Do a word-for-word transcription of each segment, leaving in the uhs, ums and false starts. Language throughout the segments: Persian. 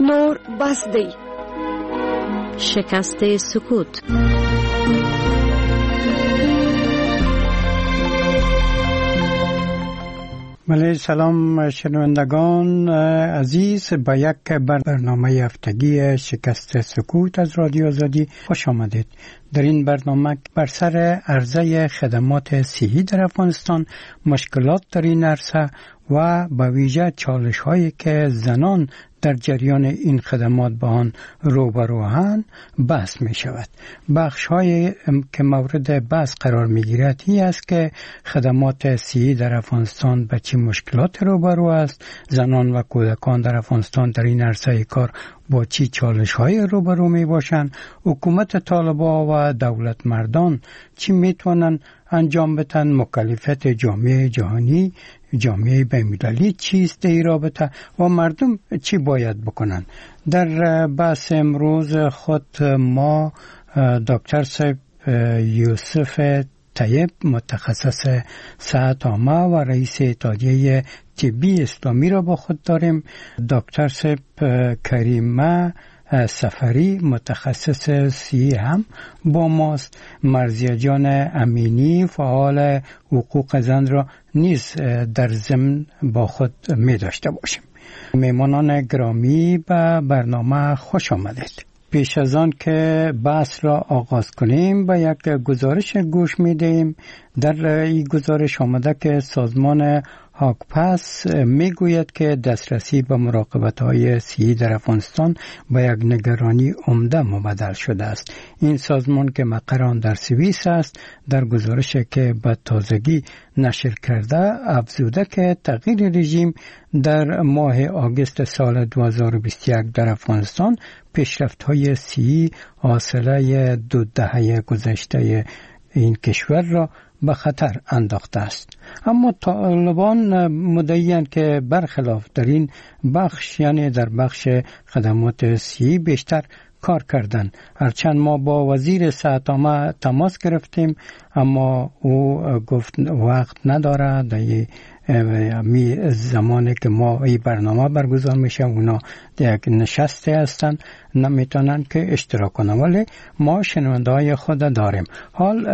نور بس دی. شکست سکوت. بله، سلام شنوندگان عزیز، با یک برنامه هفتگی شکست سکوت از رادیو آزادی خوش آمدید. در این برنامه بر سر عرضه خدمات صحی در افغانستان، مشکلات در این عرصه و به ویژه چالش هایی که زنان در جریان این خدمات با آن روبروهند بحث می شود. بخش هایی که مورد بحث قرار می گیرد این است که خدمات صحی در افغانستان به چه مشکلات روبرو است، زنان و کودکان در افغانستان در این عرصه کار با چه چالش های روبرو می باشند، حکومت طالبان و دولت مردان چی می توانند انجام بدن، مکلفیت جامعه جهانی، جامعه بین‌المللی چیست در این رابطه و مردم چی باید بکنن. در بحث امروز خود ما دکتر صاحب یوسف طیب، متخصص صحت عامه و رئیس اتحادیه طبی اسلامی را با خود داریم. دکتر صاحب کریمه سفری، متخصص سی هم با ماست. مرضیه جان امینی، فعال حقوق زن را نیز در ضمن با خود می داشته باشیم. میمانان گرامی به برنامه خوش آمدید. پیش از آن که بحث را آغاز کنیم به یک گزارش گوش می دهیم. در این گزارش آمده که سازمان هاکپس می گوید که دسترسی به مراقبت های صحی در افغانستان به یک نگرانی عمده مبدل شده است. این سازمان که مقر آن در سوئیس است، در گزارشی که به تازگی نشر کرده افزوده که تغییر رژیم در ماه آگوست سال دو هزار و بیست و یک در افغانستان پیشرفت های صحی حاصله دو دهه گذشته این کشور را به خطر انداخته است. اما طالبان مدعی‌اند که برخلاف در این بخش، یعنی در بخش خدمات صحی بیشتر کار کردند. هرچند ما با وزیر صحت عامه تماس گرفتیم اما او گفت وقت نداره، در می زمانی که ما این برنامه برگزار میشه اونا یک نشسته هستن، نمیتونن که اشتراک کنن، ولی ما شنونده های خود داریم. حال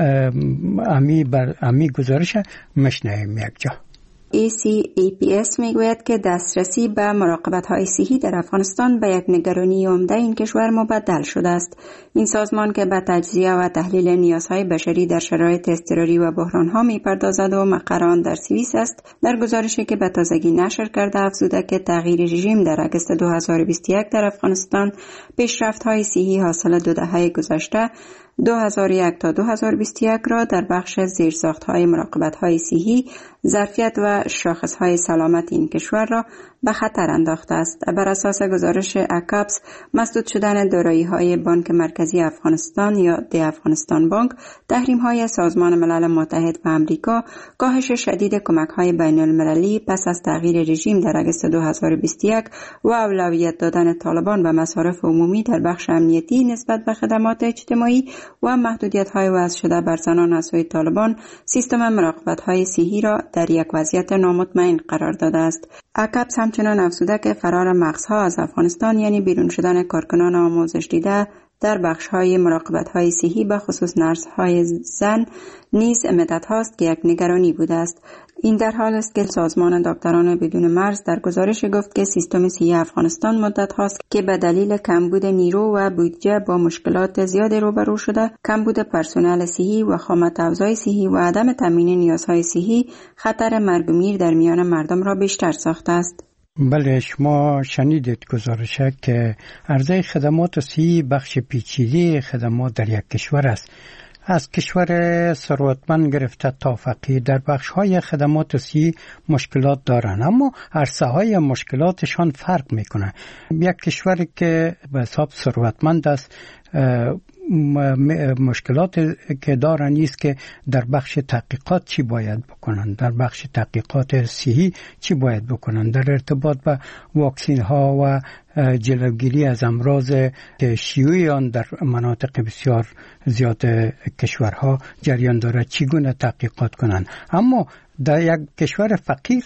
امی, بر امی گزارش مشنویم یک جا. ای سی ای پی اس میگوید که دسترسی به مراقبت‌های صحی در افغانستان به یک نگرانی عمده این کشور مبدل شده است. این سازمان که به تجزیه و تحلیل نیازهای بشری در شرایط اضطراری و بحران‌ها می‌پردازد و مقر آن در سوئیس است، در گزارشی که به تازگی نشر کرده افزوده که تغییر رژیم در آگوست دو هزار و بیست و یک در افغانستان پیشرفت‌های صحی حاصل دو دهه گذشته دو هزار و یک تا دو هزار و بیست و یک را در بخش زیرساخت‌های مراقبت‌های صحی، ظرفیت و شاخص‌های سلامت این کشور را به خطر انداخته است. بر اساس گزارش اکاپس، مسدود شدن دارایی‌های بانک مرکزی افغانستان یا دی افغانستان بانک، تحریم‌های سازمان ملل متحد و آمریکا، کاهش شدید کمک‌های بین‌المللی پس از تغییر رژیم در آگوست دو هزار و بیست و یک و اولویت دادن طالبان به مصارف عمومی در بخش امنیتی نسبت به خدمات اجتماعی و محدودیت‌های وضع شده بر زنان از سوی طالبان، سیستم مراقبت‌های صحی را در یک وضعیت نامطمئن قرار داده است. اکاپس همچنان افزوده که فرار مغزها از افغانستان، یعنی بیرون شدن کارکنان آموزش دیده در بخش‌های مراقبت‌های صحی به خصوص نرس‌های زن نیز مدت هاست که یک نگرانی بوده است. این در حال است که سازمان دکتران بدون مرز در گزارش گفت که سیستم صحی افغانستان مدت هاست که به دلیل کمبود نیرو و بودجه با مشکلات زیاد روبرو شده، کمبود پرسنل صحی و خامت افزای صحی و عدم تامین نیازهای صحی خطر مرگ و میر در میان مردم را بیشتر ساخته است. بله، شما شنیدید گزارش که عرضه خدمات صحی بخش پیچیده خدمات در یک کشور است. از کشور ثروتمند گرفته تا فقیر در بخش‌های خدمات صحی مشکلات دارند، اما عرصه‌های مشکلاتشان فرق می‌کنه. یک کشوری که به حساب ثروتمند است مشکلات که دارن نیست که در بخش تحقیقات چی باید بکنن، در بخش تحقیقات صحی چی باید بکنن، در ارتباط با واکسین ها و جلوگیری از امراض که شیوع آن در مناطق بسیار زیاد کشورها جریان داره چگونه تحقیقات کنن. اما در یک کشور فقیر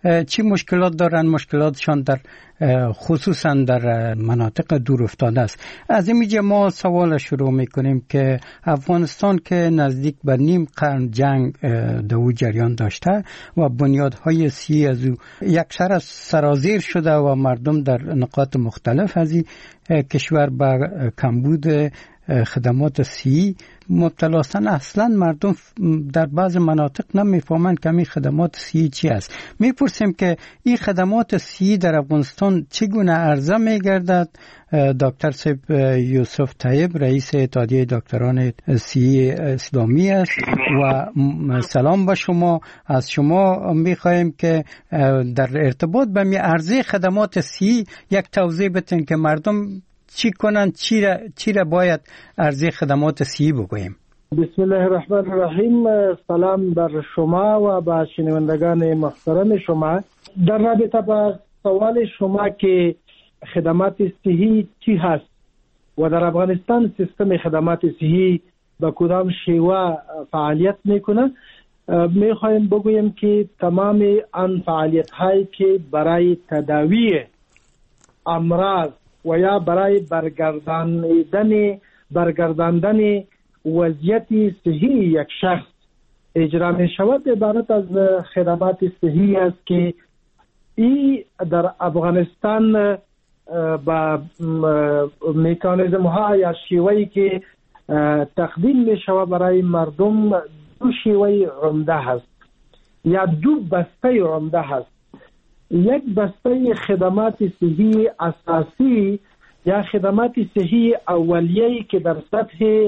چی مشکلات دارن؟ مشکلاتشان در خصوصا در مناطق دور افتاده است. از اینجا ما سوال شروع میکنیم که افغانستان که نزدیک به نیم قرن جنگ دو جریان داشته و بنیادهای سیاسی از او یکسر سرازیر شده و مردم در نقاط مختلف از این کشور به کمبود خدمات صحی مبتلا هستند. اصلا مردم در بعض مناطق نمیفهمند که این خدمات صحی چی است. میپرسیم که این خدمات صحی در افغانستان چگونه عرضه میگردد؟ دکتر صاحب یوسف طیب رئیس اتحادیه دکتران صحی اسلامی است و سلام به شما. از شما میخواهیم که در ارتباط به می عرضه خدمات صحی یک توضیح بدین که مردم چی کنن، چی را, چی را باید عرضه خدمات صحی بگوییم. بسم الله الرحمن الرحیم. سلام بر شما و با شنوندگان محترم شما. در رابطه با سوال شما که خدمات صحی چی هست و در افغانستان سیستم خدمات صحی با کدام شیوه فعالیت میکنه، میخوایم بگویم که تمام آن فعالیت هایی که برای تداوی امراض و یا برای برگرداندن برگرداندن وضعیت صحی یک شخص اجرا می شود عبارت از خدمات صحی است که این در افغانستان با مکانیزم ها یا شیوهی که تقدیم می شود برای مردم دو شیوه عمده هست یا دو بسته عمده هست. یک بسته خدمات صحی اساسی یا خدمات صحی اولیه‌ای که در سطح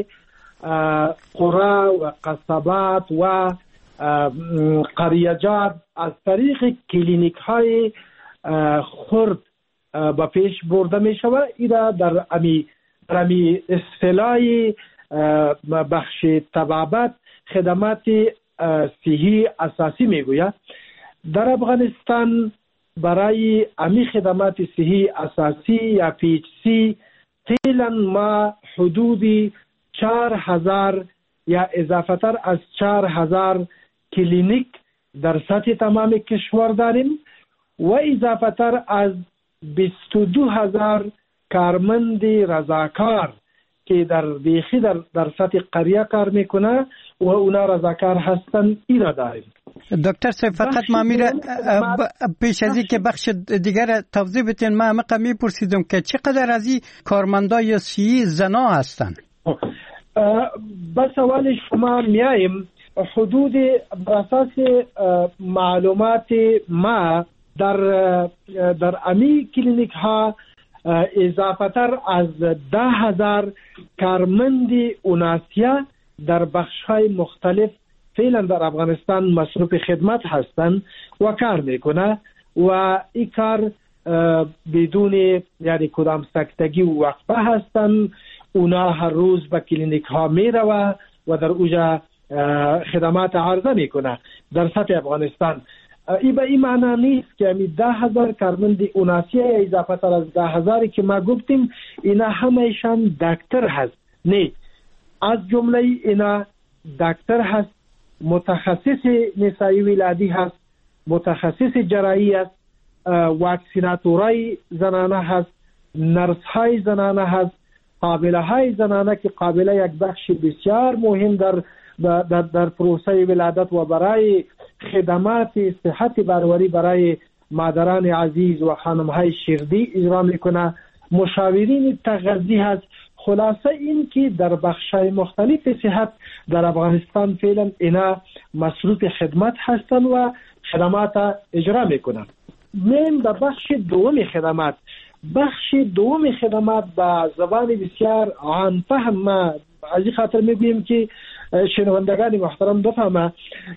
قرى و قصبات و قریجات از طریق کلینیک های خرد با پیش برده می شود. ایرا در امی در امی اصطلاح بخش طبابت خدمات صحی اساسی می گوید. در افغانستان برای امی خدمات صحی اساسی یا پی ایچ سی فعلا ما حدود چهار هزار یا اضافه تر از چهار هزار کلینیک در سطح تمام کشور داریم و اضافه تر از بیست و دو هزار کارمند رضاکار که در بیخی در, در سطح قریه کار میکنه و اونا رضاکار هستن اینا داریم. دکتر صاحب فقط ما میره پیش از این که بخش دیگر توضیح بدین، ما همه میپرسیدم که چقدر از این کارمندای صحی زنا هستن؟ به سوال شما میاییم. حدود بر اساس معلومات ما در در امی کلینیک ها اضافه تر از ده هزار کارمند اوناسیا در بخش های مختلف فعلا در افغانستان مصروف خدمت هستند و کار میکنه و این کار بدون یعنی کدام سکتگی و وقفه هستند. اونا هر روز به کلینیک ها میروه و در اوجا خدمات عرضه میکنه در سطح افغانستان. ای به این معنی نیست که امی ده هزار کارمند اوناسی اضافه تر از ده هزاری که ما گفتیم اینا همهشان دکتر هست. نه، از جمله اینا دکتر هست، متخصص نسایی ولادی هست، متخصص جراحی هست، واکسیناتورای زنانه هست، نرس های زنانه هست، قابله های زنانه که قابله یک بخش بسیار مهم در در در پروسه ولادت و برای خدمات صحت باروری برای مادران عزیز و خانم های شیردی اجرا میکنه، مشاورین تغذیه هست. خلاصه این که در بخش‌های مختلف صحت در افغانستان فعلا اینا مصروف خدمت هستن و خدمات اجرا میکنن. من در بخش دوم خدمات بخش دوم خدمات با زبان بسیار عام فهم ما از این خاطر میگویم که شنوندگان محترم بفهمه.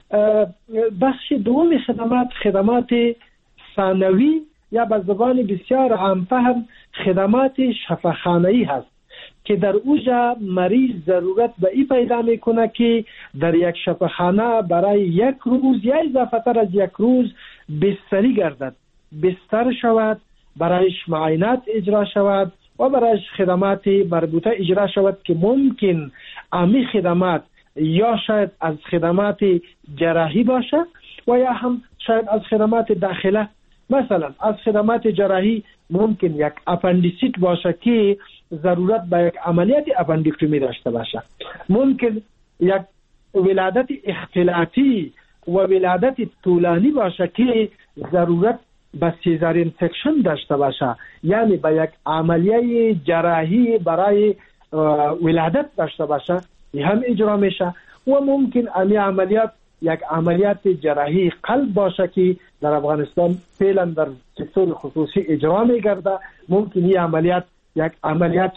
بخش دوم خدمات خدمات ثانوی یا به زبان بسیار عام فهم خدمات شفاخانه‌ای هست که در اوجا مریض ضرورت به این پیدا میکنه که در یک شفاخانه برای یک روز یا اضافه تر از یک روز بستری گردد، بستر شود، برایش معاینات اجرا شود و برایش خدمات مربوطه اجرا شود که ممکن امی خدمات یا شاید از خدمات جراحی باشه و یا هم شاید از خدمات داخله، مثلا از خدمات جراحی ممکن یک اپندیسیت باشه که ضرورت به یک عملیات اپندیکتومی داشته باشه، ممکن یک ولادت اختلاطی و ولادت طولانی باشه که ضرورت به سیزارین سکشن داشته باشه، یعنی به یک عملیه جراحی برای ولادت داشته باشه، این هم اجرا میشه. و ممکن امی عملیات یک عملیات جراحی قلب باشه که در افغانستان فعلا در سکتور خصوصی اجرا میگرده، ممکن این عملیات یک عملیات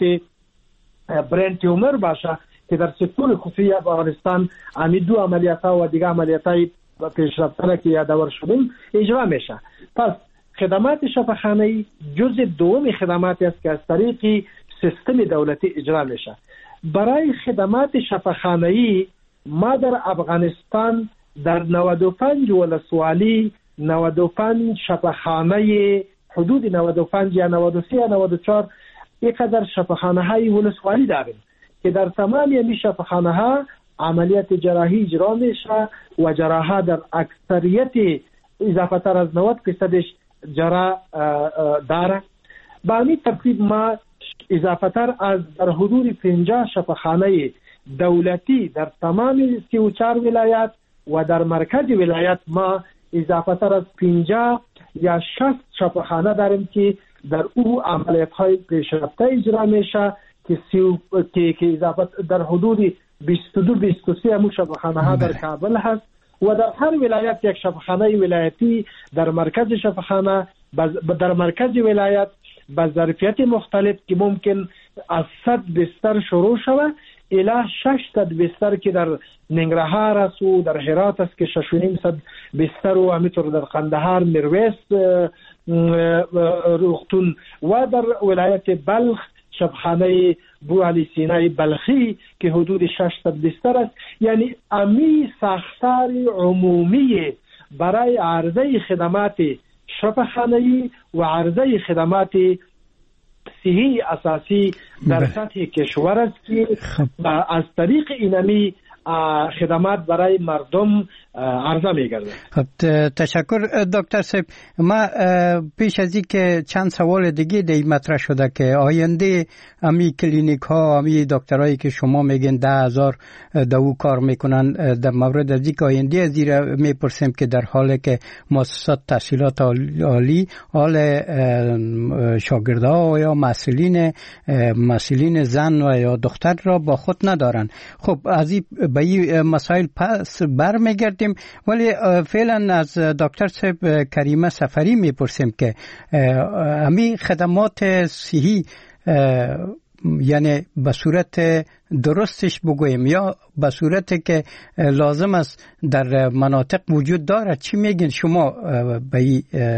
برین تیومر باشه که در سکتور خصوصی افغانستان امی دو عملیات ها و دیگه عملیات های پیشرفته که یادآور شدیم اجرا میشه. پس خدمات شفاخانه‌ای جز دوم خدماتی است که از طریق سیستم دولتی اجرا میشه. برای خدمات شفاخانه‌ای ما در افغانستان در نود و پنج ولسوالی نود و پنج شفاخانه حدود نود و پنج یا نود و سه یا نود و چهار اینقدر شفاخانه های ولسوالی داریم که در تمام این شفاخانه ها عملیات جراحی اجرا میشه و جراحا در اکثریت اضافه تر از نود درصدش جراح داره. به همین ترتیب ما اضافه تر از در حدود پنجاه شفاخانه دولتی در تمام سی و چهار ولایت و در مرکز ولایت ما اضافه تر از پنجاه یا شصت شفاخانه داریم که در او عملیات های پیشرفته اجرا میشه که سی که که اضافه در حدود بیست و دو بیست و سه همون شفاخانه ها در کابل هست و در هر ولایت یک شفاخانه ولایتی در مرکز شفاخانه در مرکز ولایت با ظرفیت مختلف که ممکن از صد بستر شروع شود الی ششصد بستر که در ننگرهار است و در هرات است که شش و نیم صد بستر و همینطور در قندهار مرویس روغتون و در ولایت بلخ شفاخانه بو علی سینای بلخی که حدود ششصد بستر است. یعنی امی ساختار عمومی برای عرضه خدمات شفاخانه‌ای و عرضه خدمات صحی اساسی در سطح کشور است که از طریق اینمی خدمات برای مردم عرضه می‌گردد. خب تشکر دکتر صاحب. ما پیش از این که چند سوال دیگه دی مطرح شده که آینده امی کلینیک ها امی دکترایی که شما میگن ده هزار دو کار میکنن در مورد از این که آینده از این میپرسیم که در حالی که مؤسسات تحصیلات عالی حال شاگردها یا مسئولین مسئولین زن و یا دختر را با خود ندارن. خب از این به این مسائل پس برمیگردیم، ولی فعلا از دکتر صاحب کریمه سفری میپرسیم که همین خدمات صحی یعنی به صورت درستش بگویم یا به صورتی که لازم است در مناطق وجود دارد، چی میگین شما به این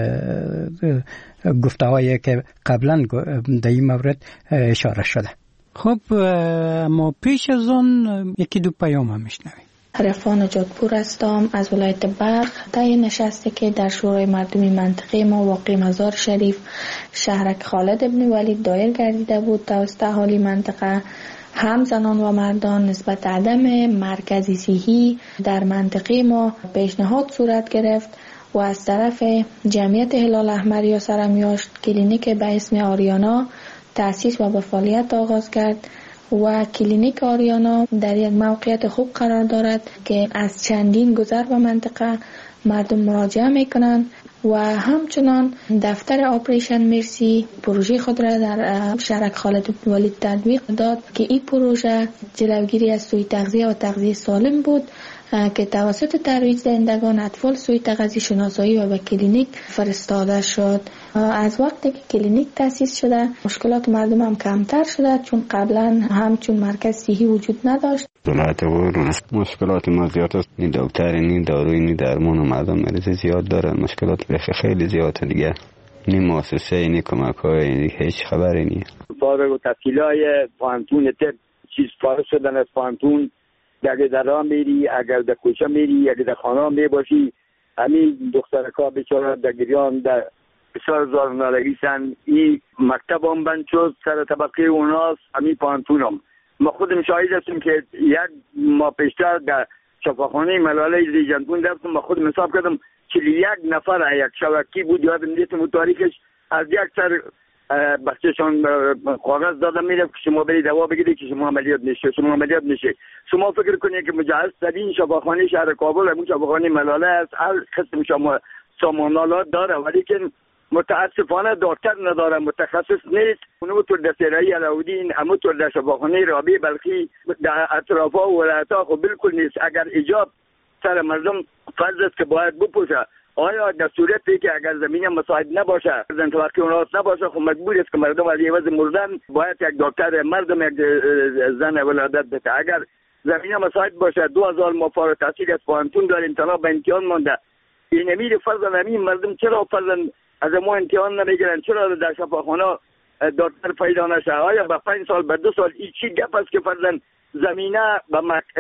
گفته‌هایی که قبلا در این مورد اشاره شده؟ خب ما پیش از اون یکی دو پیام هم میشنویم. عرفان نجاتپور هستم از ولایت بلخ. طی نشستی که در شورای مردمی منطقه ما واقع مزار شریف شهرک خالد ابن ولید دایر گردیده بود توسط اهالی منطقه، هم زنان و مردان نسبت عدم مرکزی صحی در منطقه ما پیشنهاد صورت گرفت و از طرف جمعیت هلال احمر یا سرمیاشت کلینیک به اسم آریانا تأسیس و به فعالیت آغاز کرد و کلینیک آریانا در یک موقعیت خوب قرار دارد که از چندین گذر به منطقه مردم مراجعه میکنند و همچنان دفتر آپریشن مرسی پروژه خود را در شهرک خالد بن ولید تطبیق داد که این پروژه جلوگیری از سوء تغذیه و تغذیه سالم بود که توسط ترویج دهندگان اطفال سوی تغذیه شناسایی و به کلینیک فرستاده شد. از وقتی که کلینیک تأسیس شده مشکلات مردم هم کمتر شده، چون قبلا همچون مرکز صحی وجود نداشت. ولایت ورون مشکلات ما زیاد است، نی دکتر نی داروی نی درمان و مردم مریض زیاد دارن، مشکلات خیلی زیاده دیگه، نی مؤسسه نی کمک های هیچ خبری نی. فارغ التحصیلای پانتون تر چیز فارغ شدن از پانتون، اگر در راه میری، اگر در کوچه میری، اگر در خانه می باشی، همین دخترکا بیچاره در گریان در بسیار زار نالگی سن. این مکتب هم بند شد سر طبقه اوناست، همین پانتون هم. ما خودم شاهد هستیم که یک ما پیشتر در شفاخانه ملاله ریجنتون رفتم، ما خودم حساب کردم چهل و یک نفر یک شبکی بود، یادم نیست تاریخش، از یک سر بخششان کاغذ داده میره که شما برید دوا بگیرید که شما عملیات نشه، شما عملیات نشه. شما فکر کنید که مجهز ترین شفاخانه شهر کابل همون شفاخانه ملاله است، هر قسم شما سامانالات داره، ولی که متاسفانه دکتر نداره، متخصص نیست. اونو تو دسترایی علاودین، همون تو در شفاخانه رابی بلخی در اطرافا و ولایت‌ها خب بالکل نیست. اگر ایجاب سر مردم فرض است که باید بپوشه، آیا در صورتی که اگر زمینه مساعد نباشه، زن توقع اونات نباشه، خب مجبور است که مردم از عوض مردن باید یک دکتر مردم یک زن ولادت بده. اگر زمینه مساعد باشه، دو هزار ما فارغ التحصیل از پانتون داریم، تنها به امتحان مانده. این امیر فرضاً همین مردم چرا فرضاً از ما امتحان نمیگیرن؟ چرا در شفاخانه دکتر پیدا نشه؟ آیا به پنج سال به دو سال این چی گپ است که فرضاً زمینه به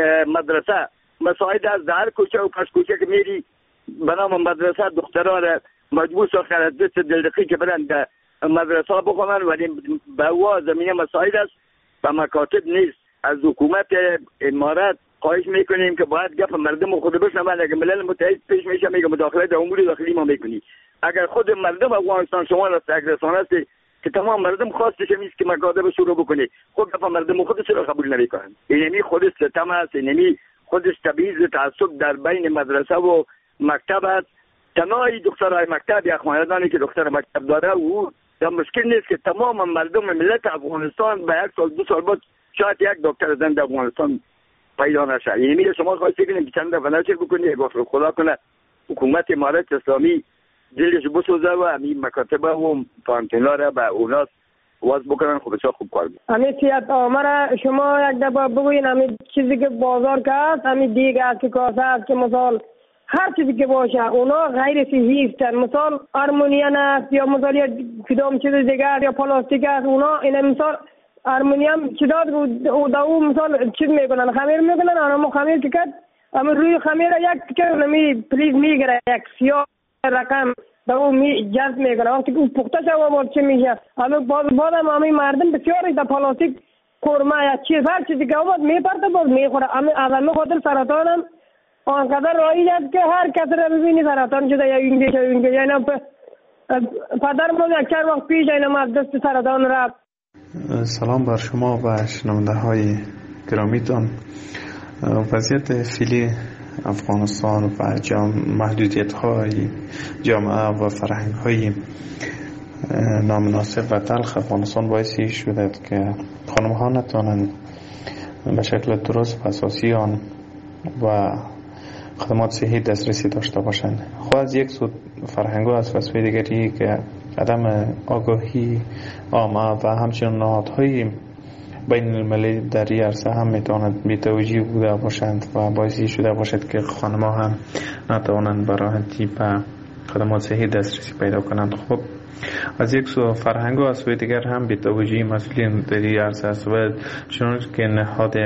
مدرسه مساعد از در کوچه و پس کوچه که میری به نام مدرسه دخترها را مجبور ساختن از دست دلدقی که برن در مدرسه بخونن، ولی به او زمینه مساعد است و مکاتب نیست. از حکومت امارات خواهش میکنیم که باید گپ مردم خود بشنون. اگر ملل متحد پیش میشه میگه مداخله در امور داخلی ما میکنی، اگر خود مردم افغانستان شما را تگرسان است که تمام مردم خواستش نیست که مکاتب شروع بکنی، خود گپ مردم خود چرا قبول نمیکنن؟ اینمی خودش ستم است، اینمی خودش تبعیض تعصب در بین مدرسه و مکتب است. تنهای دخترای مکتب یا خاندانی که دختر مکتب داره او در مشکل نیست که تمام مردم ملت افغانستان به یک سال دو سال بعد شاید یک دکتر زن در افغانستان پیدا نشه. یعنی میگه شما خواهید بگید که چند دفعه نچر بکنید، گفت خدا کنه حکومت امارات اسلامی دلش بسوزه و همین مکاتب و پانتونا را به اوناس واز بکنن. خب بسیار خوب کار میکنن. همین سیاست آمره شما یک دفعه بگوین همین چیزی که بازار که هست، همین دیگه است که کاسه است که مثال هر چیزی که باشه اونا غیر صحیح هستن. مثال آرمونیان است یا مثال یا کدام چیز دیگر یا پلاستیک است، اونا این مثال آرمونیام چیزا او دا او مثال چیز میکنن، خمیر میکنن، اما خمیر که کرد اما روی خمیر یک که نمی پلیز میگیره یک سیاه رقم دا او می جذب میکنه. وقتی که او پخته شد و چی میشه اما باز بازم همین مردم بسیاری دا پلاستیک کورما یا چیز هر چیزی که اومد میپرده باز میخوره. اما از همه خاطر سرطان هم آنقدر رایج است که هر کس را ببینی سرطان شده یا اینجا یا اینجا. یعنی پدر ما یک چند وقت پیش اینم از دست سرطان رفت. سلام بر شما و شنونده های گرامیتان. وضعیت فعلی افغانستان و محدودیت های جامعه و فرهنگ های نامناسب و تلخ افغانستان باعثی شده که خانم ها نتوانند به شکل درست و اساسی آن و خدمات صحی دسترسی داشته باشند. خود از یک سو فرهنگ ها است و سوی دیگری که عدم آگاهی عامه و همچنین نهادهای بین المللی در این عرصه هم میتواند بی‌توجهی بوده باشند و باعثی شده باشد که خانم‌ها هم نتوانند به راحتی به خدمات صحی دسترسی پیدا کنند. خب از یک سو فرهنگ ها از سوی دیگر هم بی‌توجهی مسئولین در این عرصه است و چون که نهاد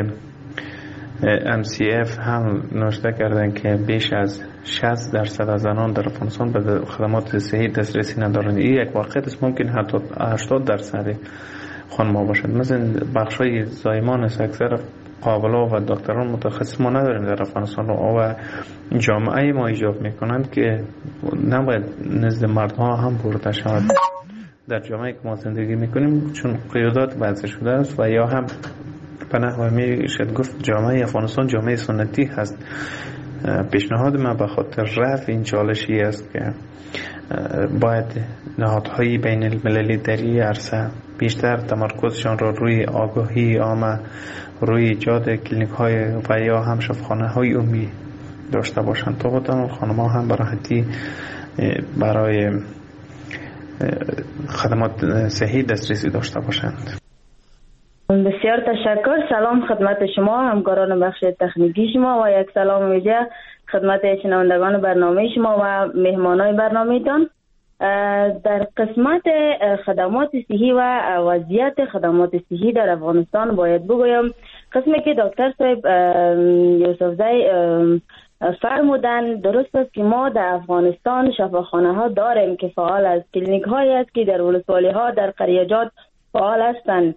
ام سی اف هم نوشته کردن که بیش از شصت درصد از زنان در افغانستان به خدمات صحی دسترسی ندارند. این یک واقعیت است. ممکن حتی هشتاد درصد خانم‌ها باشند. مثلا بخشای زایمان است، اکثر قابلا و دکتران متخصص ما نداریم در افغانستان و جامعه ما ایجاب میکنند که نباید نزد مردها هم برده شود. در جامعه که ما زندگی میکنیم چون قیادات وضع شده است و یا هم به نحوه میشد گفت جامعه افغانستان جامعه سنتی هست. پیشنهاد من به خاطر رفع این چالشی است که باید نهادهای بین المللی در این عرصه بیشتر تمرکزشان را روی آگاهی عامه، روی ایجاد کلینیک های و یا هم شفاخانه های عمومی داشته باشند تا بتوانند خانم‌ها هم به راحتی برای خدمات صحی دسترسی داشته باشند. بسیار تشکر. سلام خدمت شما همکاران بخش تکنیکی شما و یک سلام ویژه خدمت شنوندگان برنامه شما و مهمانای برنامه‌تان. در قسمت خدمات صحی و وضعیت خدمات صحی در افغانستان باید بگویم قسمی که دکتر صاحب یوسفزی فرمودن درست است که ما در افغانستان شفاخانه ها داریم که فعال است، کلینیک هایی است که در ولسوالی ها در قریجات فعال هستند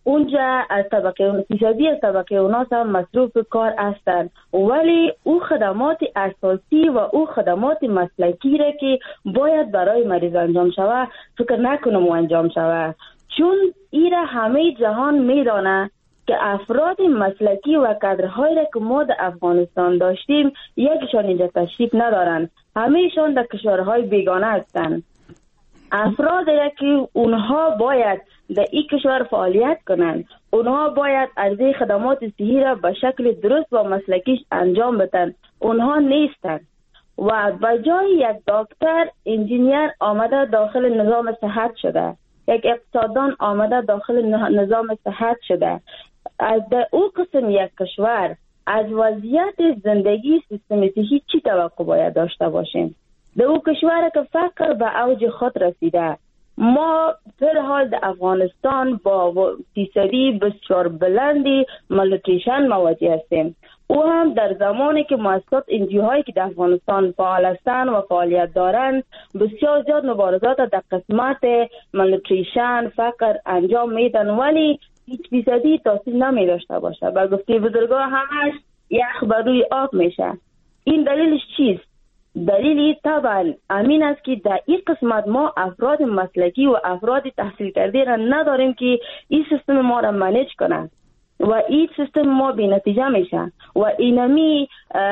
اونجا از طبقه اون فیصدی از طبقه اوناس هم مصروف کار هستند، ولی او خدمات اساسی و او خدمات مسلکی را که باید برای مریض انجام شود فکر نکنم و انجام شود، چون ایره همه جهان میدانه که افراد مسلکی و کادرهایی را که ما در افغانستان داشتیم یکیشان اینجا تشریف ندارند، همهشان در کشورهای بیگانه هستند. افراد را که اونها باید در این کشور فعالیت کنند، اونها باید عرضه خدمات صحی را به شکل درست و مسلکیش انجام بدن، اونها نیستند و به جای یک دکتر انجینیر آمده داخل نظام صحت شده، یک اقتصاددان آمده داخل نظام صحت شده. از در او قسم یک کشور از وضعیت زندگی سیستم صحی چی توقع باید داشته باشیم؟ در او کشور که فقر به اوج خود رسیده، ما در حال در افغانستان با فیصدی بسیار بلندی مالنوتریشن مواجه هستیم. او هم در زمانی که مؤسسات انجیوهایی که در افغانستان فعال هستند و فعالیت دارند بسیار زیاد مبارزات در قسمت مالنوتریشن فقر انجام میدن، ولی هیچ فیصدی تاثیر نمی داشته باشه. با گفته بزرگا همش یخ بر روی آب میشه. این دلیلش چیست؟ دلیلی طبعا امین است که در این قسمت ما افراد مسلکی و افراد تحصیل کرده را نداریم که این سیستم ما را منیج کنند و این سیستم ما بی نتیجه میشه و اینمی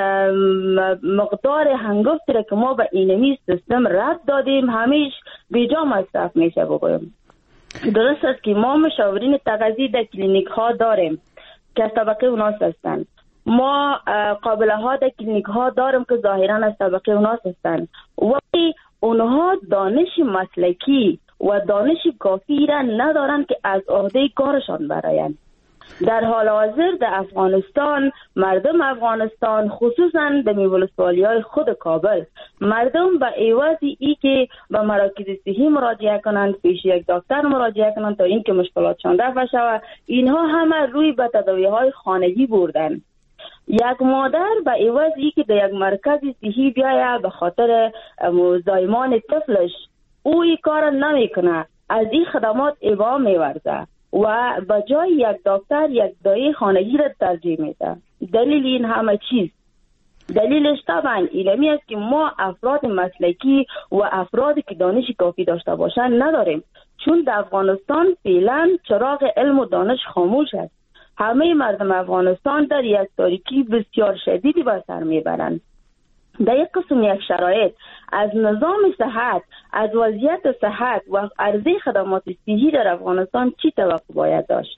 مقدار هنگفت را که ما به اینمی سیستم رد دادیم همیش بیجا مصرف میشه. بگویم درست است که ما مشاورین تغذیه در کلینیک ها داریم که از طبقه اوناس هستند، ما قابله ها در کلینیک ها داریم که ظاهرا از طبقه اوناس هستند، ولی اونها دانش مسلکی و دانش کافی را ندارند که از عهده کارشان برآیند. در حال حاضر در افغانستان مردم افغانستان خصوصا در میولسوالی های خود کابل مردم به عوضی ای که به مراکز صحی مراجعه کنند، پیش یک دکتر مراجعه کنند تا اینکه مشکلاتشان رفع شود، اینها همه روی به تداوی های خانگی بردن. یک مادر به عوضی که در یک مرکز صحی بیاید به خاطر زایمان طفلش او این کار نمیکنه، از این خدمات ابا میورزه و به جای یک دکتر یک دایی خانگی را ترجیح میده. دلیل این همه چیز دلیلش طبعا اینمی است که ما افراد مسلکی و افرادی که دانش کافی داشته باشند نداریم، چون در افغانستان فعلا چراغ علم و دانش خاموش است. همه مردم افغانستان در یک تاریکی بسیار شدیدی به سر میبرند. در یک قسم یک شرایط از نظام صحت، از وضعیت صحت و عرضه خدمات صحی در افغانستان چی توقع باید داشت؟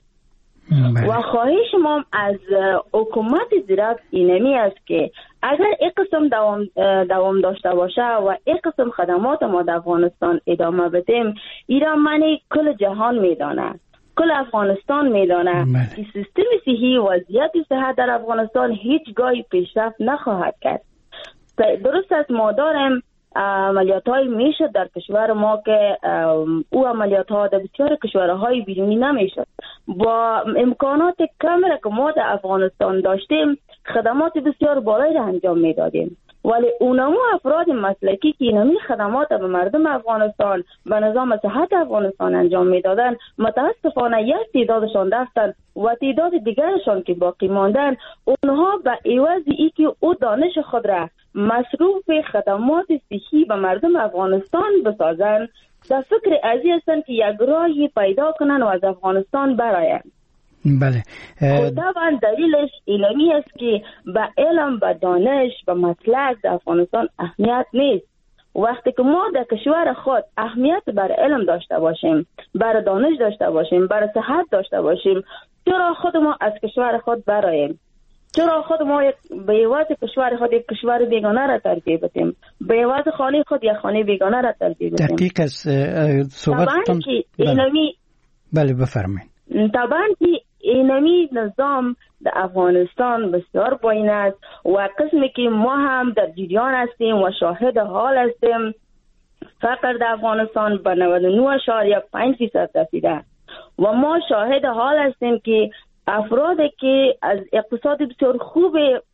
و خواهش ما از حکومت زیرک اینمی است که اگر یک قسم دوام, دوام داشته باشه و یک قسم خدمات ما در افغانستان ادامه بدیم، ایران معنی کل جهان میدانه، کل افغانستان میدانه که سیستم صحی و وضعیت صحت در افغانستان هیچگاهی پیشرفت نخواهد کرد. درست است ما داریم عملیات های میشه در کشور ما که او عملیات ها در بسیار کشورهای بیرونی نمیشد. با امکانات کم را که ما در افغانستان داشتیم خدمات بسیار بالایی را انجام میدادیم، ولی اونمو افراد مسلکی که اینمی خدمات به مردم افغانستان به نظام صحت افغانستان انجام میدادن متاسفانه یک تعدادشان رفتن و تعداد دیگرشان که باقی ماندن اونها به عوض ای که او دانش خود را مصروف خدمات صحی به مردم افغانستان بسازند در فکر ازی هستند که یک راهی پیدا کنن و از افغانستان برآیند. بله. طبعا دلیلش اینمی است که به علم، به دانش، به مسلک در افغانستان اهمیت نیست. وقتی که ما در کشور خود اهمیت بر علم داشته باشیم، بر دانش داشته باشیم، بر صحت داشته باشیم، چرا خود ما از کشور خود براییم؟ چرا خود ما به عوض کشور خود یک کشور بیگانه را ترجیح بدیم؟ به عوض خانه خود یک خانه بیگانه را ترجیح بدیم؟ دقیق است صحبتتون. اینمی بله بفرمایید. طبعا که اینمی نظام در افغانستان بسیار پایین است و قسمی که ما هم در جریان هستیم و شاهد حال هستیم، فقر در افغانستان به نود و نه اشاریه پنج درصد رسیده و ما شاهد حال هستیم که افرادی که از اقتصاد بسیار خوب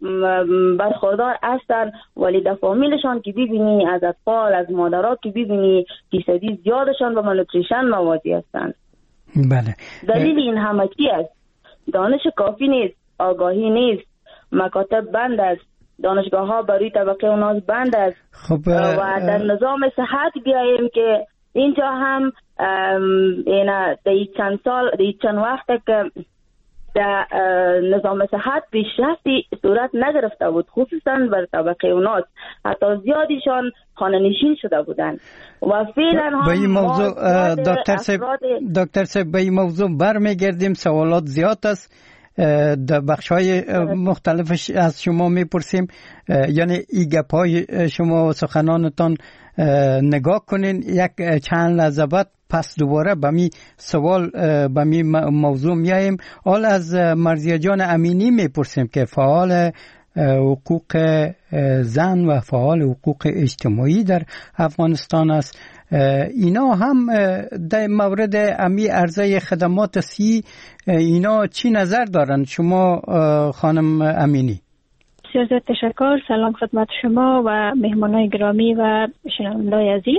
برخوردار هستند ولی در فامیلشان که ببینی، از اطفال، از مادرها که ببینی فیصدی زیادشان به مالنوتریشن مواجه هستند. بله. دلیل این همه چی است؟ دانش کافی نیست، آگاهی نیست، مکاتب بند است، دانشگاه ها برای طبقه اوناس بند است. خب و در نظام صحت بیاییم که اینجا هم اینا در چند سال در چند وقت که در نظام صحت پیشرفتی صورت نگرفته بود، خصوصا بر طبقه اوناس، حتی زیادیشان خانه نشین شده بودند و فعلا هم به این موضوع دکتر صاحب دکتر صاحب به این موضوع برمیگردیم. سوالات زیاد است، در بخش‌های مختلف از شما میپرسیم، یعنی این گپ‌های شما و سخنانتان نگاه کنین. یک چند لحظه بعد پس دوباره به می سوال به می موضوع میاییم. حال از مرضیه جان امینی میپرسیم که فعال حقوق زن و فعال حقوق اجتماعی در افغانستان است. اینا هم در مورد امی عرضه خدمات سی اینا چی نظر دارن شما خانم امینی؟ بسیار زیاد تشکر. سلام خدمت شما و مهمانای گرامی و شنوندای عزیز.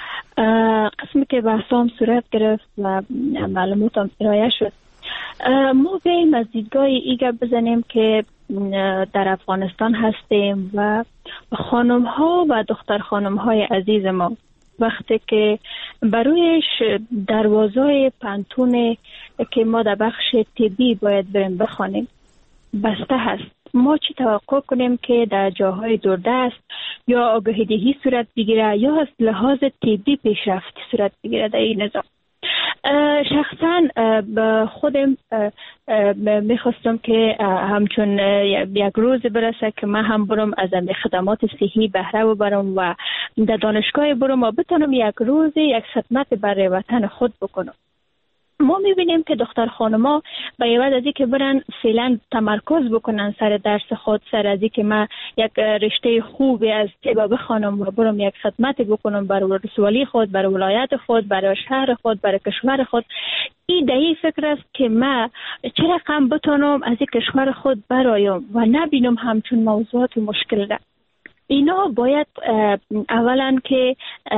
قسمی که بحثام صورت گرفت و معلوماتم ارائه شد، ما بیاییم از دیدگاه ایگه بزنیم که در افغانستان هستیم و خانم ها و دختر خانم های عزیز ما وقتی که برویش دروازه پانتون که ما در بخش طبی باید بریم بخوانیم بسته هست، ما چی توقع کنیم که در جاهای دوردست یا آگاهی دهی صورت بگیره یا از لحاظ طبی پیشرفت صورت بگیره در این نظام؟ شخصا خودم میخواستم که همچون یک روز برسه که من هم برم از خدمات صحی بهره ببرم و در دانشگاه برم و بتونم یک روز یک خدمت برای وطن خود بکنم. ما میبینیم که دختر خانما به عوض از اینکه برن فعلا تمرکز بکنن سر درس خود، سر از اینکه من یک رشته خوبی از طب بخوانم و برم یک خدمت بکنم برای ولسوالی خود، برای ولایت خود، برای شهر خود، برای کشور خود، این دایی فکر است که من چه رقم بتونم از این کشور خود برایم و نبینم همچون موضوعات مشکل ده. اینا باید اولا که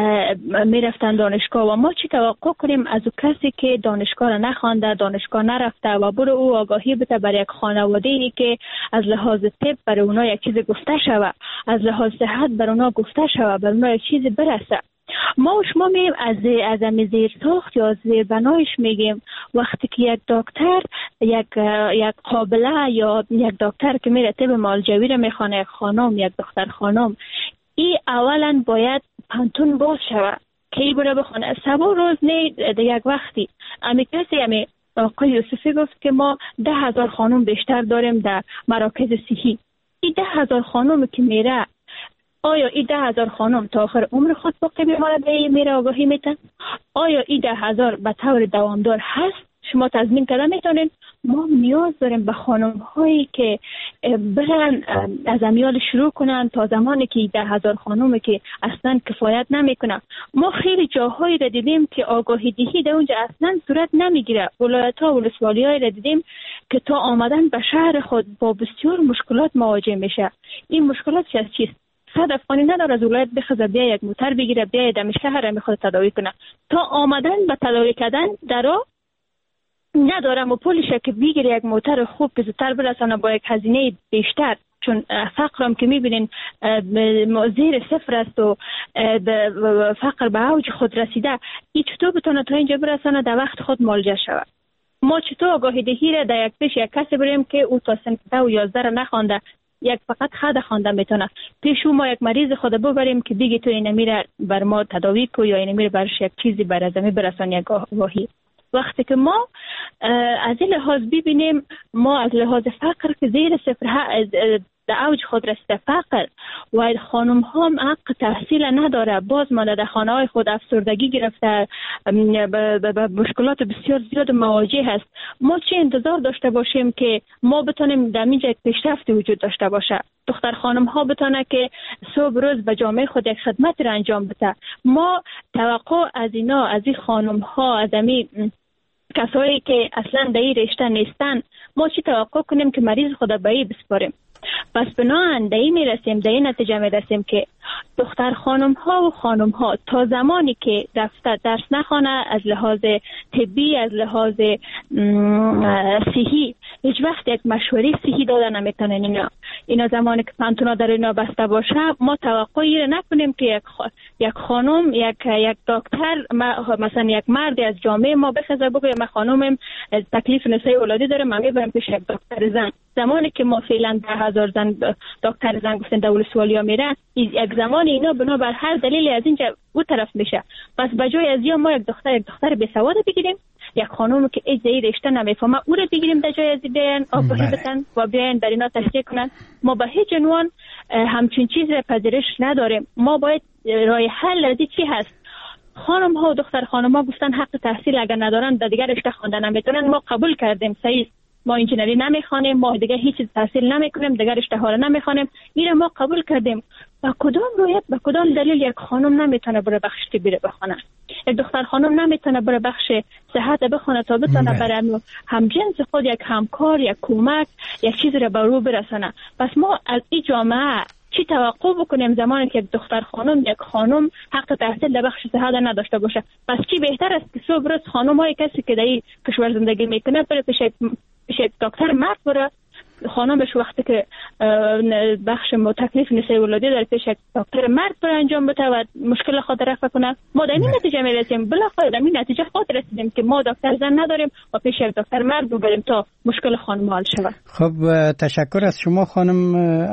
میرفتن دانشگاه و ما چی توقع کنیم از او کسی که دانشگاه را نخوانده، دانشگاه نرفته و برو او آگاهی بده برای یک خانواده ای که از لحاظ طب برای اونا یک چیز گفته شوه، از لحاظ صحت برای اونا گفته شوه، برای اونا یک چیز برسه. ما و شما میگیم از از زیر ساخت یا از زیر بنایش میگیم وقتی که یک دکتر یک یک قابله یا یک دکتر که میره طب مالجوی رو میخوانه، یک خانم یک دختر خانم، این اولا باید پانتون باز شود که ای بره بخونه. سبا روز نه در یک وقتی امی کسی امی آقای یوسفی گفت که ما ده هزار خانم بیشتر داریم در مراکز صحی. این ده هزار خانم که میره، آیا این ده هزار خانم تا آخر عمر خود باقی میمانه به میره آگاهی میتن؟ آیا این ده هزار به طور دوامدار هست؟ شما تضمین کردن میتونین؟ ما نیاز داریم به خانم هایی که برن از امیال شروع کنن تا زمانی که ده هزار خانم که اصلا کفایت نمیکنه. ما خیلی جاهایی را دیدیم که آگاهی دهی در اونجا اصلا صورت نمیگیره. ولایت ها و ولسوالی هایی را دیدیم که تا آمدن به شهر خود با بسیار مشکلات مواجه میشه. این مشکلات از چیست؟ صد افغانی نداره از ولایت بخزه بیا یک موتر بگیره بیا دم شهر میخواد تداوی کنه، تا آمدن به تداوی کردن درا ندارم و پولش که بگیره یک موتر خوب که زودتر برسانه با یک هزینه بیشتر، چون فقرم که میبینین زیر صفر است و فقر به اوج خود رسیده، این چطور بتونه تا اینجا برسانه در وقت خود مالجه شود؟ ما چطور آگاهی دهی را در یک پیش یک کسی بریم که او تا سن ده و یازده را نخوانده، یک فقط خود خوانده میتونه، پیش ما یک مریض خود ببریم که بگی تو این میره بر ما تداوی کو یا این میره برش یک چیزی بر ازمی برسان یک آگاهی. وقتی که ما از این لحاظ ببینیم ما از لحاظ فقر که زیر صفر در اوج خود رسیده فقر و خانم ها هم حق تحصیل نداره، باز ما در خانه های خود افسردگی گرفته، به مشکلات بسیار زیاد مواجه هست. ما چه انتظار داشته باشیم که ما بتونیم در اینجا یک پیشرفت وجود داشته باشه؟ دختر خانم ها بتونه که صبح روز به جامعه خود یک خدمت را انجام بده. ما توقع از اینا، از این خانم ها، از امی کسایی که اصلا در این رشته نیستن، ما چی توقع کنیم که مریض خود به این بسپاریم؟ پس بناهن در این میرسیم، در این نتیجه میرسیم که دختر خانم ها و خانم ها تا زمانی که دفتر درس نخوانه از لحاظ طبی، از لحاظ صحی، هیچ وقت یک مشوره صحی دادن نمیتونن. اینا اینا زمانی که پانتونا در اینا بسته باشه، ما توقعی را نکنیم که یک خ... یک خانم، یک یک دکتر، مثلا یک مرد از جامعه ما بخزه بگه من خانومم تکلیف نسای ولادی داره، من میبرم پیش یک دکتر زن. زمانی که ما فعلا ده هزار زن دکتر زن گفتن دول سوالیا میره، یک زمانی اینا بنا بر هر دلیلی از اینجا او طرف میشه. پس بجای از یا ما یک دختر یک دختر بی سواد بگیریم، یک خانوم که اجازه رشته نمیفهمه او رو بگیریم در جای از بیان آگاهی بدن و بیان بر اینا تشریح کنن. ما به هیچ عنوان همچین چیز پذیرش نداریم. ما باید راه حل از چی هست؟ خانم ها و دختر خانم ها گفتن حق تحصیل اگر ندارن در دیگر رشته خواندن نمیتونن. ما قبول کردیم، صحیح، ما انجینری نمیخوانیم، ما دیگه هیچ چیز تحصیل نمیکنیم، دیگه رشته ها رو نمیخوانیم، این ما قبول کردیم. با کدام رویت، با کدام دلیل یک خانم نمیتونه بره بخش طبی بخونه؟ یک دختر خانم نمیتونه بره بخش صحت بخونه تا بتونه برای همجنس خود یک همکار، یک کمک، یک چیز رو به رو برسونه؟ پس ما از این جامعه چی توقع بکنیم زمانی که یک دختر خانم، یک خانم حق تحصیل در بخش صحت نداشته باشه؟ پس چی بهتر است که صبح روز خانم های کسی که در این کشور زندگی میکنه بره پیش پیش دکتر مرد بره، خانمش وقتی که بخش تکلیف نسای ولادی در پیش دکتر مرد بره انجام بده و مشکل خود رفع کنه. ما در این نتیجه میرسیم، بالاخره در این نتیجه خود رسیدیم که ما دکتر زن نداریم و پیش دکتر مرد ببریم تا مشکل خانم حل شود. خب تشکر از شما خانم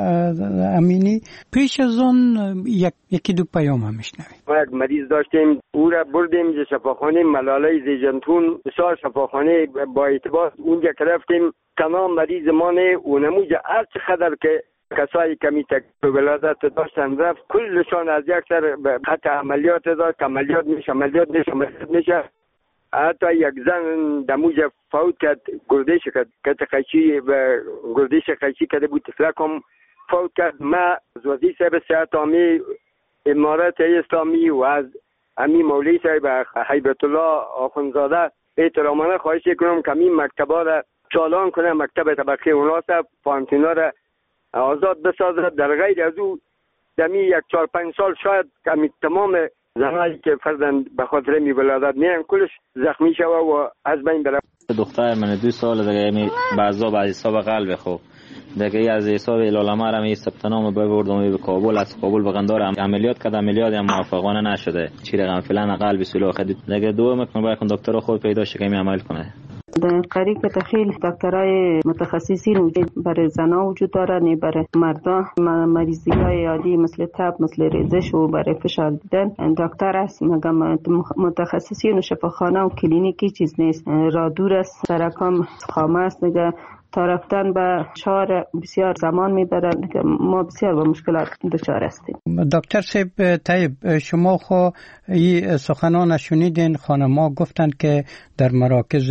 امینی. پیش از اون یک یکی دو پیام هم میشنویم. ما یک مریض داشتیم، او را بردیم شفاخانه ملاله زیجنتون، بسیار شفاخانه با اعتبار. اونجا که رفتیم تمام مریض ما نه اونموجه هر چقدر که کسایی کمی تکلیف ولادت داشتن رفت کلشان از یک سر به خط عملیات داشت، عملیات میشه عملیات میشه عملیات میشه. حتی یک زن دموج فوت کرد، گردش کرد، کت قیچی و گردش قیچی کرده بود، تفلکم فوت کرد. ما از وزیر صاحب صحت عامی امارات اسلامی و از امی مولوی صاحب هیبت الله آخوندزاده احترامانه خواهش کنم که این مکتبا را چالان کنه، مکتب طبقه اوناسه پانتینا را آزاد بسازد. در غیر از او دمی یک چهار پنج سال شاید کمی تمام زنایی که فرزند به خاطر می ولادت میان کلش زخمی شوه و از بین بره. دختر من دو سال دیگه می بعضا بعضی حساب قلب خوب دیگه از حساب العلماء را می ثبت نام بردم به کابل، از کابل به قندار عملیات کرد، عملیات هم موفقانه نشده، چی رقم فلان قلب سوراخ دیگه دو میکنه باید دکتر خود پیدا شه که می عمل کنه. در قریب که خیلی دکترای متخصصین برای زنا وجود داره، نه برای مردا. مریضی های عادی مثل تب، مثل ریزش و برای فشار دیدن دکتر است، مگه متخصصین و شفاخانه و کلینیکی چیز نیست. را دور است، سرکام خامه است، دیگه تا رفتن به شهر بسیار زمان میبرن که ما بسیار با مشکلات دچار هستیم. دکتر صاحب طیب، شما خو این سخنان شنیدین، خانم‌ها گفتن که در مراکز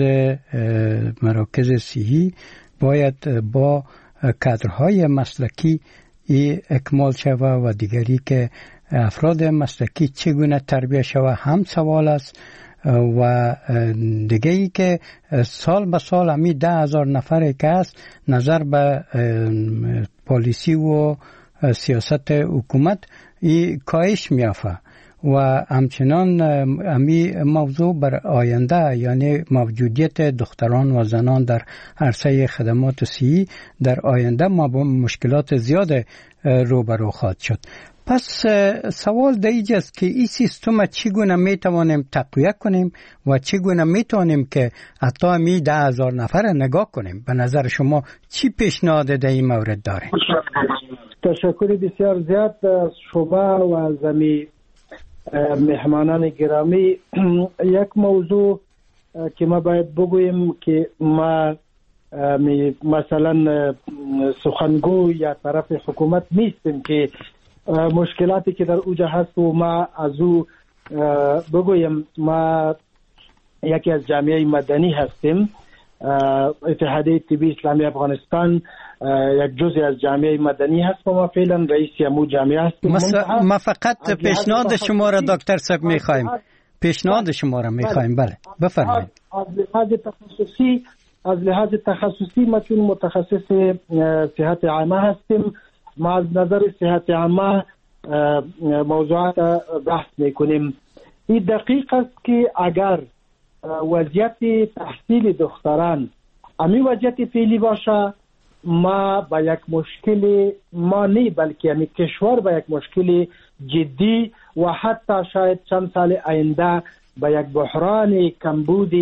مراکز صحی باید با کادرهای مسلکی ای اکمال شوه و دیگری که افراد مسلکی چگونه تربیت شوه هم سوال است. و دیگه ای که سال به سال همی ده هزار نفره که است نظر به پالیسی و سیاست حکومت ای کاهش میافه و همچنان همی موضوع بر آینده، یعنی موجودیت دختران و زنان در عرصه خدمات صحی در آینده ما با مشکلات زیاد روبرو خواهد شد. پس سوال در اینجا است که این سیستم چگونه میتوانیم تقویت کنیم و چگونه میتوانیم که حتی می ده هزار نفر نگاه کنیم. به نظر شما چی پیشنهاد در این مورد دارین؟ تشکر بسیار زیاد از شما و از امی مهمانان گرامی. یک موضوع که ما باید بگوییم که ما مثلا سخنگو یا طرف حکومت نیستیم که مشکلاتی که در اوجا هست و ما از او بگویم. ما یکی از جامعه مدنی هستیم، اتحادیه طبی اسلامی افغانستان یک جزء از جامعه مدنی هست و ما فعلا رئیس امو جامعه هستیم. ما فقط پیشنهاد شما را دکتر صاحب میخوایم، پیشنهاد شما را میخوایم. بله بفرمایید. از لحاظ تخصصی از لحاظ تخصصی ما چون متخصص صحت عامه هستیم، ما از نظر صحت عامه موضوعات بحث میکنیم. این دقیق است که اگر وضعیت تحصیل دختران امی وضعیت فعلی باشه، ما با یک مشکل ما نه بلکه یعنی کشور با یک مشکل جدی و حتی شاید چند سال آینده با یک بحران کمبود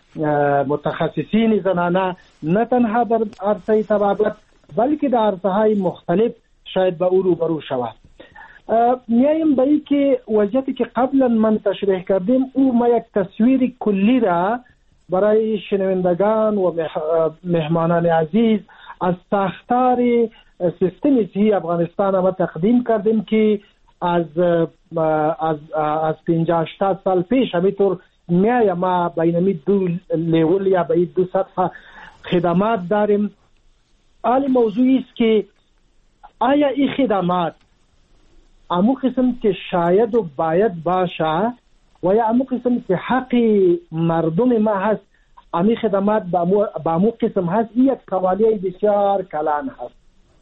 متخصصین زنانه نه تنها در عرصه طبابت بلکه در عرصه های مختلف شاید به او روبرو شود. میایم به این که وضعیتی که قبلا من تشریح کردیم او ما یک تصویر کلی را برای شنوندگان و مهمانان عزیز از ساختار سیستم صحی افغانستان ما تقدیم کردیم که از از از پنجاه هشتاد سال پیش همینطور میایم ما بین دو لیول یا بین دو سطح خدمات داریم. حال موضوعی است که آیا این خدمات امو قسم که شاید و باید باشه و یا امو قسم که حق مردم ما هست، امی خدمات با امو قسم هست، یک قوالیه بسیار کلان هست.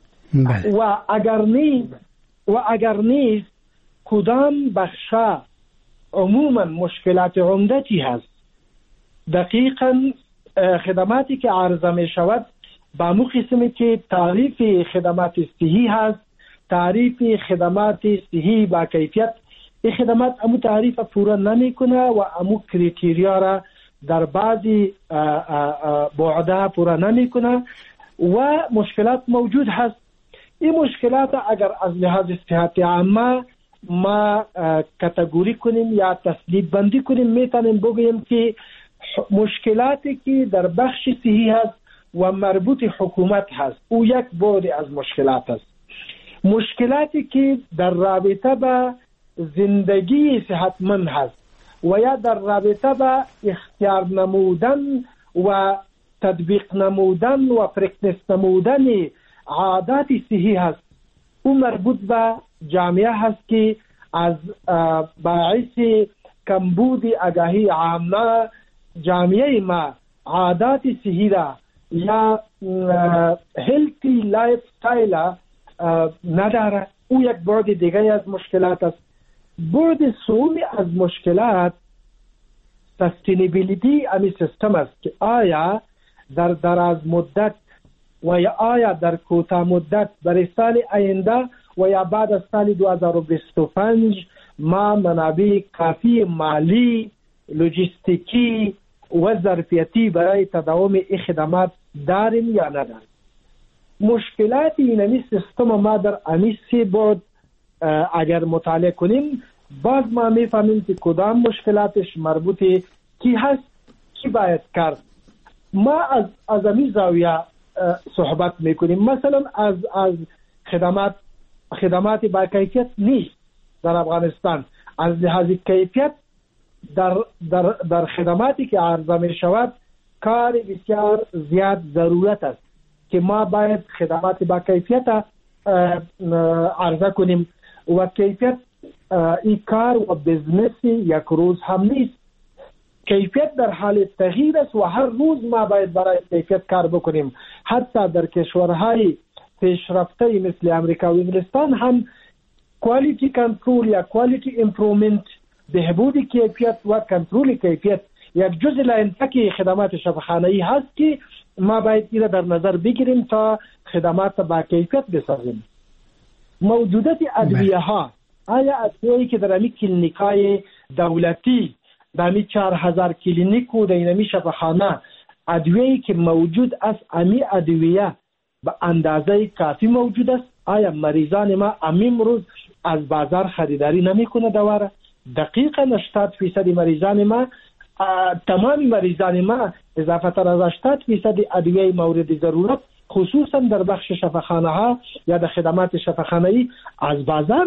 و اگر نیست و اگر نیست کدام بخشا عموما مشکلات عمدتی هست. دقیقا خدماتی که عرضه می شود با امو قسمی که تعریف خدمات صحی هست، تعریف خدمات صحی با کیفیت، این خدمات امو تعریف پورا نمی کنه و امو کریتیریا را در بعضی بعده پورا نمی کنه و مشکلات موجود هست. این مشکلات اگر از لحاظ صحت عامه ما کاتگوری کنیم یا تسلیب بندی کنیم، میتونیم بگوییم که مشکلاتی که در بخش صحی هست و مربوط حکومت هست او یک بعد از مشکلات است. مشکلاتی که در رابطه با زندگی صحتمند هست و یا در رابطه با اختیار نمودن و تطبیق نمودن و پرکتیس نمودن عادات صحی هست او مربوط به جامعه هست که از باعث کمبود آگاهی عامه جامعه ما عادات صحی را یا هلتی لایف استایل نداره. او یک بعد دیگه از مشکلات است. بعد سومی از مشکلات سستینبیلیتی امی سیستم است که آیا در دراز مدت و یا آیا در کوتاه مدت برای سال آینده و یا بعد از سال دو هزار و بیست و پنج ما منابع کافی مالی، لوجستیکی و ظرفیتی برای تداوم این خدمات داریم یا نداریم. مشکلات اینمی سیستم ما در امی سه بعد اگر مطالعه کنیم باز ما میفهمیم که کدام مشکلاتش مربوطه کی هست، کی باید کرد. ما از از امی زاویه صحبت میکنیم. مثلا از از خدمات خدمات با کیفیت نیست در افغانستان. از لحاظ کیفیت در در در خدماتی که عرضه می شود کار بسیار زیاد ضرورت است که ما باید خدمات با کیفیت عرضه کنیم و کیفیت این کار و بزنس یک روز هم نیست. کیفیت در حال تغییر است و هر روز ما باید برای کیفیت کار بکنیم. حتی در کشورهای پیشرفته مثل امریکا و انگلستان هم کوالیتی کنترل یا کوالیتی امپروومنت، بهبود کیفیت و کنترل کیفیت یک جزء لایحه خدمات شفاخانه‌ای هست که ما باید این در نظر بگیریم تا خدمات با کیفیت بسازیم. موجودات ادویه ها، آیا ادویه‌ای که در امی کلینیکای دولتی در امی چهار هزار کلینیک و در امی شفاخانه ادویه‌ای که موجود است امی ادویه به اندازه کافی موجود است؟ آیا مریضان ما امیم روز از بازار خریداری نمیکنه دواره؟ دقیقاً هشتاد فیصد مریضان ما، تمام مریضان ما اضافه تر از هشتاد فیصد ادویه مورد ضرورت خصوصا در بخش شفاخانه ها یا در خدمات شفاخانه‌ای از بازار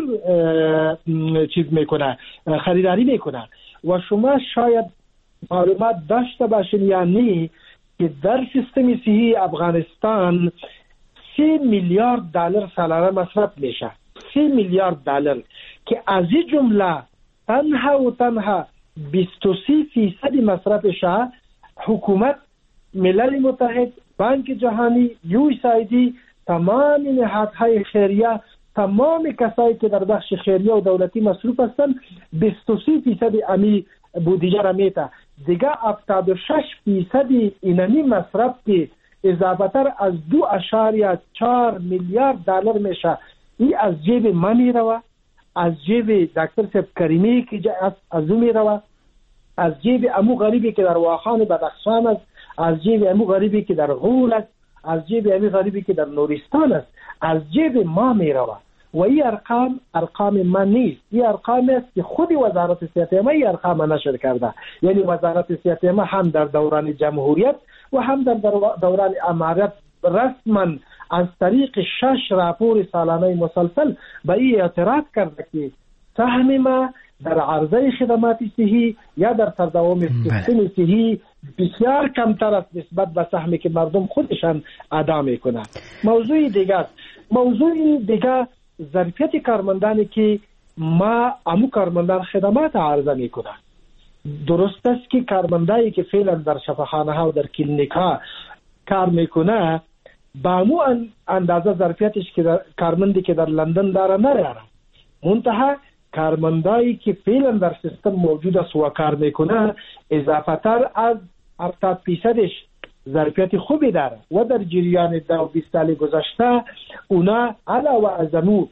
چیز میکنه، خریداری میکنه. و شما شاید معلومات داشته باشین یا نه که در سیستم صحی افغانستان سی میلیارد دلار سالانه مصرف میشه. سی میلیارد دلار که از این جمله تنها و تنها بیست و سه فیصد مصرفش حکومت، ملل متحد، بانک جهانی، یو اس ای دی، تمام نهادهای خیریه تمام کسایی که در بخش خیریه و دولتی مصروف هستند بیست و سه فیصد امی بودجه را میته. دیگه هفتاد و شش فیصد اینمی مصرف که اضافه تر از دو اشاریه چهار میلیارد دلار میشه، این از جیب من میروه، از جیب دکتر صاحب کریمی که از او میروه، از جیب امو غریبی که در واخان بدخشان است، از جیب امو غریبی که در غول است، از جیب امو غریبی که در نورستان است، از جیب ما میروه. و این ارقام ارقام من نیست، این ارقام است که خود وزارت صحت ما این ارقام نشر کرده. یعنی وزارت صحت ما هم در دوران جمهوریت و هم در دوران امارت رسما از طریق شش راپور سالانه مسلسل به این اعتراض کرده که سهم ما در عرضه خدمات صحی یا در سردوام سیستم صحی بسیار کمتر است نسبت به سهمی که مردم خودشان ادا میکنند. موضوع دیگر موضوع دیگر ظرفیت کارمندانی که ما امو کارمندان خدمات عرضه میکنند. درست است که کارمندایی که فعلا در شفاخانه ها و در کلینیک ها کار میکنه با امو اندازه ظرفیتش که در کارمندی که در لندن داره نره. منتها کارمندایی که فعلا در سیستم موجود است و کار میکنه اضافه تر از هفتاد فیصدش ظرفیت خوبی داره و در جریان دو بیست سال گذشته اونا علاوه از امو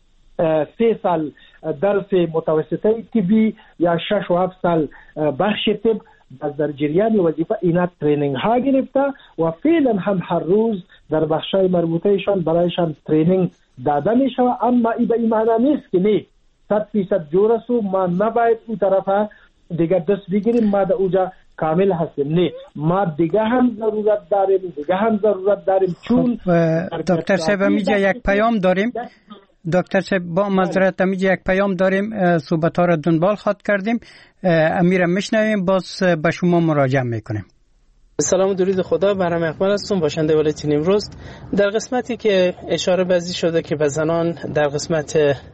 سه سال درس متوسطه طبی یا شش و هفت سال بخش طب از در جریان وظیفه اینا ترینینگ ها گرفته و فعلا هم هر روز در بخشای مربوطهشان برایشان ترینینگ داده می شود. اما ای به این معنی نیست که نه صد فیصد جور است و ما نباید اون طرف دیگر دست بگیریم، ما در اوجا کامل هستیم. نه، ما دیگه هم ضرورت داریم دیگه هم ضرورت داریم. چون دکتر صاحب میجا یک پیام داریم. دکتر صاحب با معذرت میجا یک پیام داریم، صحبت ها را دنبال خواد کردیم، امیر میشنویم، باز به شما مراجعه میکنیم. سلام و درود خدا، برام اقبال هستم، باشنده ولایت امروز. در قسمتی که اشاره بازی شده که به زنان در قسمت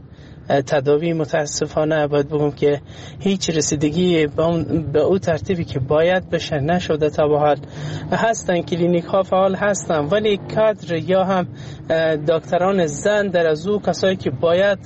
تداوی متاسفانه باید بگم که هیچ رسیدگی به اون ترتیبی که باید بشه نشده. تا به حال هستن کلینیک ها فعال هستن، ولی کادر یا هم دکتران زن در از او کسایی که باید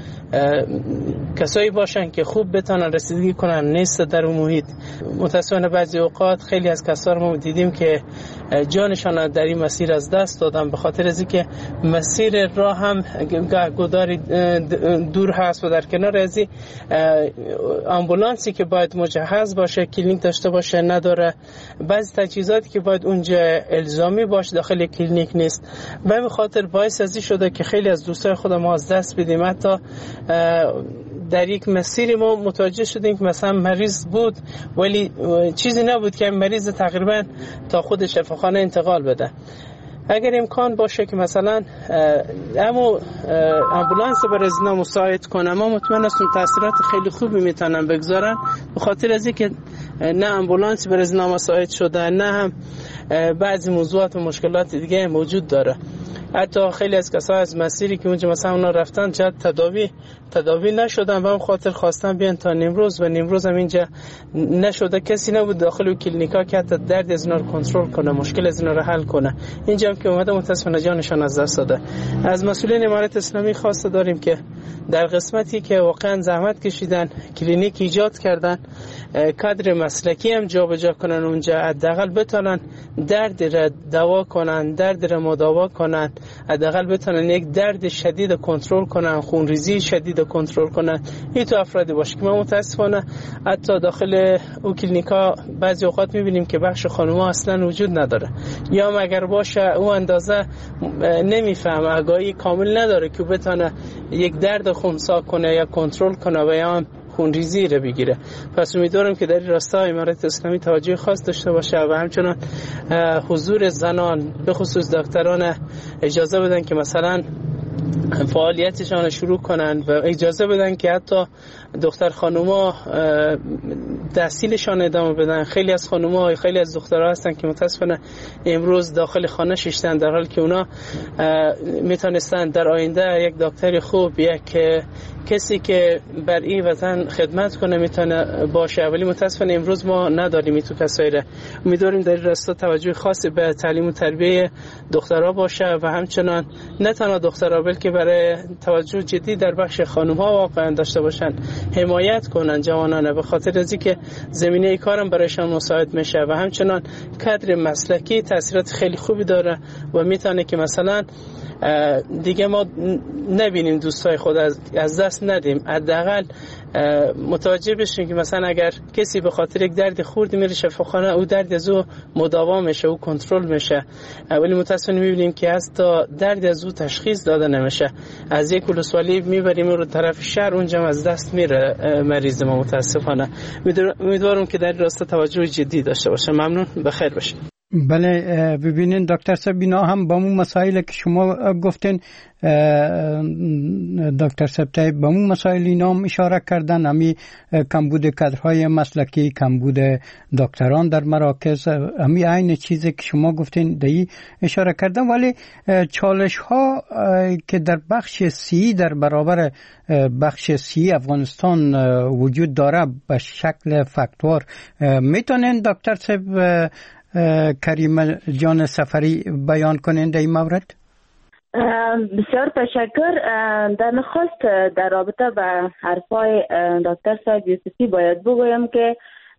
کسایی باشن که خوب بتونن رسیدگی کنن نیست در اون محیط. متاسفانه بعضی اوقات خیلی از کسا ما دیدیم که جانشان در این مسیر از دست دادن به خاطر از اینکه مسیر راه هم گوداری دور هست و در کنار از این آمبولانسی که باید مجهز باشه، کلینیک داشته باشه نداره. بعضی تجهیزاتی که باید اونجا الزامی باشه داخل کلینیک نیست. به این خاطر باعث از این شده که خیلی از دوستای خود ما از دست بدیم. حتی در یک مسیری ما متوجه شدیم که مثلا مریض بود ولی چیزی نبود که مریض تقریبا تا خود شفاخانه انتقال بده. اگر امکان باشه که مثلا امو امبولانس برای زنا مساعد کنه، ما مطمئن هستم تاثیرات خیلی خوبی میتونن بگذارن، به خاطر از اینکه نه امبولانس برای زنا مساعد شده نه هم بعضی موضوعات و مشکلات دیگه موجود داره. حتی خیلی از کسا از مسیری که اونجا مثلا اونا رفتن جد تداوی تداوی نشدن و هم خاطر خواستن بیان تا نیمروز و نیمروز هم اینجا نشده. کسی نبود داخل کلینیکا که حتی درد از اینا رو کنترل کنه، مشکل از اینا رو حل کنه. اینجا هم که اومده متاسفانه جانشان از دست داده. از مسئولین امارت اسلامی خواسته داریم که در قسمتی که واقعا زحمت کشیدن کلینیک ایجاد کردن، کادر مسلکی هم جابجا کنن اونجا، حداقل بتونن درد را دوا کنن، درد را مداوا کنن، حداقل بتونن یک درد شدید کنترل کنن، خونریزی شدید کنترل کنن. این تو افرادی باشه که ما متاسفانه حتی داخل او کلینیکا بعضی اوقات میبینیم که بخش خانوما اصلا وجود نداره، یا اگر باشه او اندازه نمیفهمه، آگاهی کامل نداره که بتونه یک درد خونسا کنه یا کنترل کنه و یا خونریزی رو بگیره. پس امیدوارم که در راستا امارت اسلامی توجه خاص داشته باشه و همچنان حضور زنان به خصوص دکتران اجازه بدن که مثلا فعالیتشان شروع کنن و اجازه بدن که حتی دختر خانوما تحصیلشان ادامه بدن. خیلی از خانم‌ها، خیلی از دخترها هستن که متاسفانه امروز داخل خانه شیشتن، در حالی که اونا میتونستن در آینده یک دکتر خوب، یک کسی که بر این وطن خدمت کنه میتونه باشه، ولی متاسفانه امروز ما نداریم این تو کسایی را. امیدواریم در این راستا توجه خاصی به تعلیم و تربیه دخترها باشه و همچنان نه تنها دخترها بلکه برای توجه جدی در بخش خانم‌ها واقعا داشته باشن، حمایت کنن جوانانه، به خاطر از اینکه زمینه کارم برایشان مساعد میشه و همچنان کادر مسلکی تاثیرات خیلی خوبی داره و میتونه که مثلا دیگه ما نبینیم دوستای خود از دست ندیم. حداقل متوجه بشیم که مثلا اگر کسی به خاطر یک درد خورد میره شفاخانه، او درد از او مداوا میشه، او کنترل میشه، ولی متاسفانه میبینیم که حتی درد از او تشخیص داده نمیشه. از یک ولسوالی میبریم رو طرف شهر، اونجا از دست میره مریض ما متاسفانه. امیدوارم که در راستا توجه جدی داشته باشه. ممنون، بخیر باشید. بله ببینین دکتر صاحب، اینا هم با اون مسائل که شما گفتین دکتر صاحب با اون مسائل اینا هم اشاره کردن، همی کمبود کادرهای مسلکی، کمبود دکتران در مراکز، همی عین چیزی که شما گفتین دی اشاره کردن. ولی چالش ها که در بخش سی در برابر بخش سی افغانستان وجود داره به شکل فاکتور، میتونین دکتر صاحب کریم جان سفری بیان کنند در این مورد؟ بسیار تشکر. در نخست در رابطه با حرفای دکتر صاحب یوسفی باید بگویم که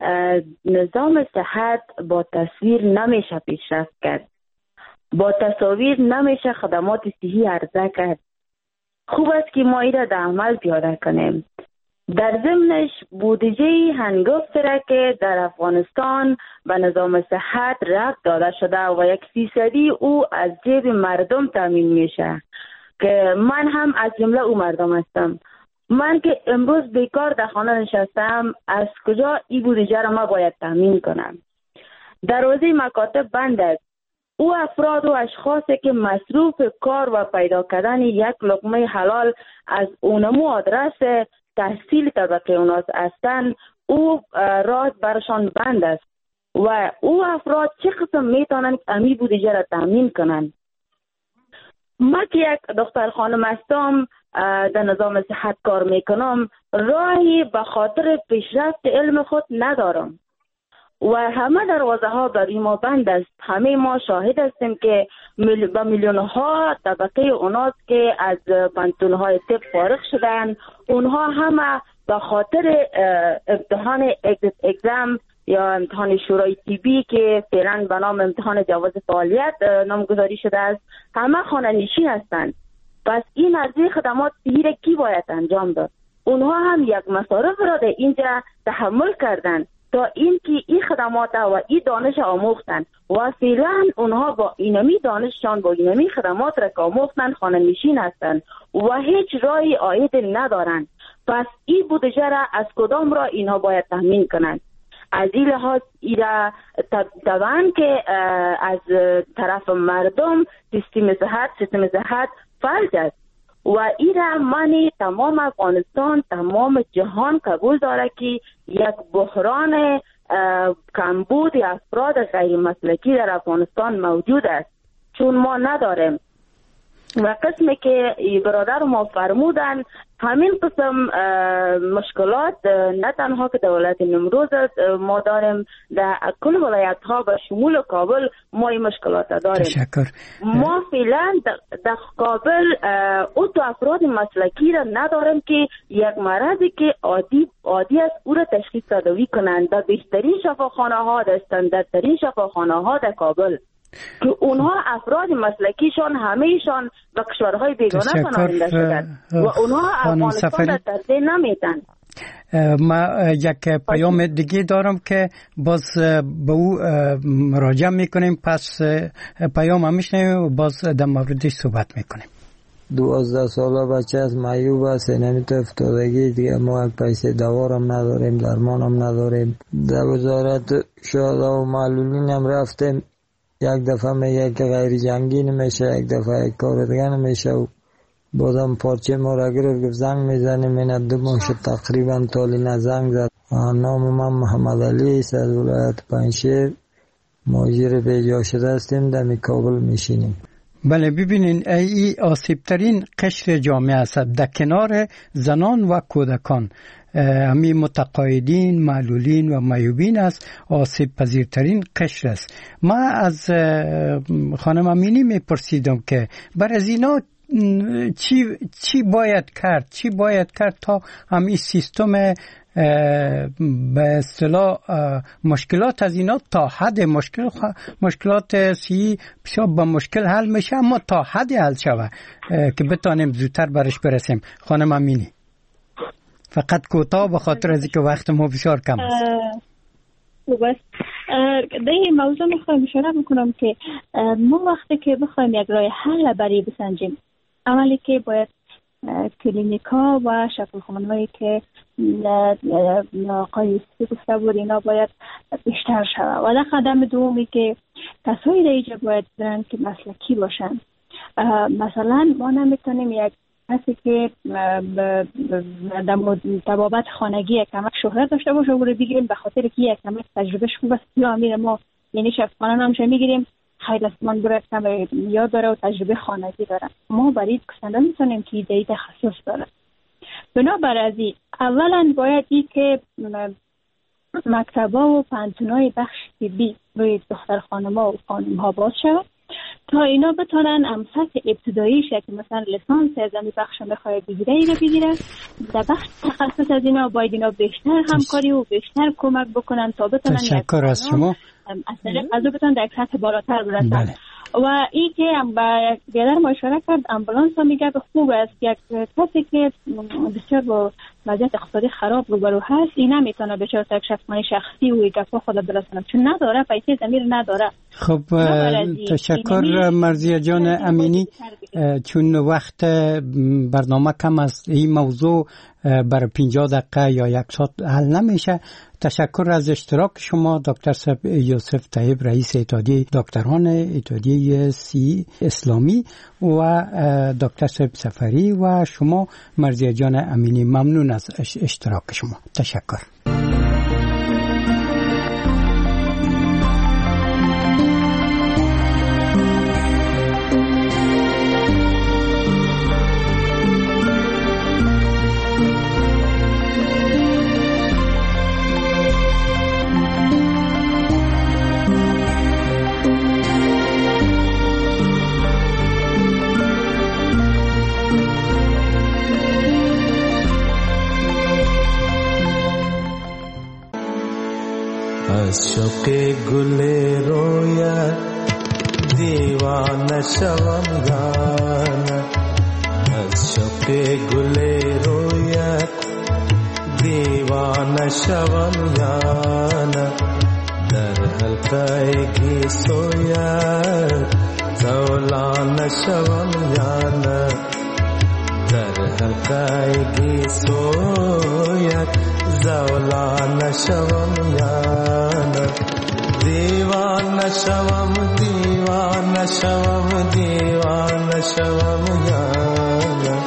نظام صحت با تصویر نمیشه پیشرفت کرد، با تصاویر نمیشه خدمات صحی عرضه کرد. خوب است که ما ایره در عمل پیاده کنیم. در ضمنش بودجه هنگفت را که در افغانستان به نظام صحت ربط داده شده و یک فیصدی او از جیب مردم تامین میشه که من هم از جمله او مردم هستم. من که امروز بیکار در خانه نشستم، از کجا این بودجه را ما باید تامین کنم؟ دروازه مکاتب بند است. او افراد و اشخاصی که مصروف کار و پیدا کردن یک لقمه حلال از اونمو آدرس تحصیل طبقه اوناس هستند، او راه برشان بند است و او افراد چه قسم میتونن امی بودجه را تامین کنن؟ ما که یک دختر خانم هستم در نظام صحت کار میکنم، راهی به خاطر پیشرفت علم خود ندارم و همه دروازه ها برای ما بند است. همه ما شاهد هستیم که مل... با میلیون ها طبقه اوناس که از پانتون های طب فارغ شدن، اونها همه به خاطر امتحان اگزم یا امتحان شورای طبی که فعلا به نام امتحان جواز فعالیت نامگذاری شده است، همه خانه نشین هستند. پس این عرضه خدمات صحی را کی باید انجام داد؟ اونها هم یک مصارف را در اینجا تحمل کردند تا اینکه این خدمات و این دانش آموختن و فعلا اونها با اینمی دانششان، با اینمی خدمات را که آموختن خانه نشین هستند و هیچ راهی عاید ندارند. پس این بودجه را از کدام را اینها باید تامین کنند؟ از این لحاظ ایرا طبعا که از طرف مردم سیستم صحت سیستم صحت فلج است و ایرا منی تمام افغانستان، تمام جهان قبول داره که یک بحران کمبود افراد غیر مسلکی در افغانستان موجود است، چون ما نداریم. و قسمی که برادر ما فرمودن همین قسم مشکلات نه تنها که دولت نمروز ما داریم، در کل ولایت ها و شمول کابل ما این مشکلات داریم. تشکر. ما فعلا در کابل او تو افراد مسلکی را نداریم که یک مرضی که عادی عادی است او را تشخیص دادوی کنند در بهترین شفاخانه ها، در استانداردترین شفاخانه ها در کابل، که اونها افراد مسلکیشان همهشان به کشورهای بیگانه پناهنده شدند و اونها افغانستان را ترسه نمیتن. ما یک پیام دیگه دارم که باز به او مراجعه میکنیم، پس پیام هم میشنیم و باز در موردش صحبت میکنیم. دوازده ساله بچه از معیوب است، نمیتو افتادگی دیگه، ما پیسه دوارم نداریم، درمانم نداریم. در وزارت شهدا و معلولین هم رفتیم، یک دفعه میگه که غیر جنگی نمیشه، یک دفعه یک کار دیگه نمیشه و بازم پارچه ما را گرفت، گفت زنگ میزنیم، این دو ماه شد تقریبا تالی نه زنگ زد. نام من محمد علی است، از ولایت پنجشیر. مهاجر بیجا شده هستیم، در کابل میشینیم. بله، ببینین ای آسیب ترین قشر جامعه است، در کنار زنان و کودکان. همی متقاعدین، معلولین و معیوبین است، آسیب پذیرترین قشر است. ما از خانم امینی میپرسیدم که بر از اینا چی چی باید کرد چی باید کرد تا همین سیستم به اصطلاح مشکلات از اینا تا حد مشکل مشکلات سی بسیار با مشکل حل میشه، اما تا حد حل شوه که بتانیم زودتر برش برسیم. خانم امینی فقط کوتاه به خاطر از اینکه وقت ما بسیار کم است. خوب است. در این موضوع میخوایم اشاره بکنم که ما وقتی که بخوایم یک راه حل برای بسنجیم، عملی که باید کلینیکا و شفاخانه‌هایی که آقای یوسفی گفته بود اینا باید بیشتر شود و در قدم دومی که کسایی در اینجا باید برن که مسلکی باشن. مثلا ما نمیتونیم یک کسی که در طبابت خانگی یک کمک شهرت داشته باشه و رو بگیریم به خاطر که یک کمک تجربهش خوب است یا امیر ما یعنی شفاخانه همشه میگیریم خیلی است من برای کم یاد داره و تجربه خانگی داره. ما برای کسنده میتونیم که ایده تخصص داره. بنابر از این اولا باید ای که مکتبا و پانتونای بخش طبی روی دختر خانم‌ها و خانم‌ها باز شود تا اینا بتونن امسک ابتداییش که مثلا لیسانس از این بخش میخواد بگیره اینا بگیره. در بخش تخصص از اینا باید اینا بیشتر همکاری و بیشتر کمک بکنن تا بتونن تشکر از شما از طریق از بتونن در سطح بالاتر برسن. بله. و این که با بیادر ما اشاره کرد امبولانس ها میگه خوب است یک کسی که بسیار با وضعیت اقتصادی خراب روبرو هست این نمیتونه بچه تک شخصانی شخصی و گفا خود برسونه چون نداره پیسه زمیر نداره. خب تشکر مرضیه جان امینی. چون وقت برنامه کم است این موضوع بر پنجاه دقیقه یا یک ساعت حل نمیشه. تشکر از اشتراک شما دکتر صاحب یوسف طیب رئیس اتحادیه دکتران اتحادیه سی اسلامی و دکتر صاحب سفری و شما مرضیه جان امینی. ممنون از اشتراک شما. تشکر. از شوق گل رویت دیوانه شوم یانه از شوق گل رویت دیوانه شوم یانه در حلقه گیسویت زولانه شوم یانه در حلقه گیسویت زولانه شوم یانه دیوانه شوم دیوانه شوم دیوانه شوم یانه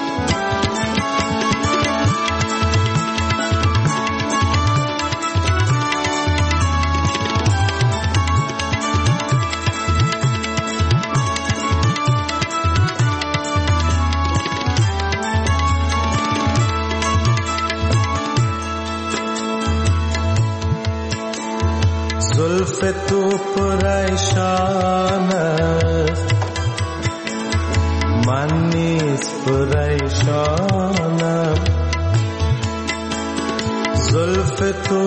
زلف تو پریشان است من نیز پریشانم زلف تو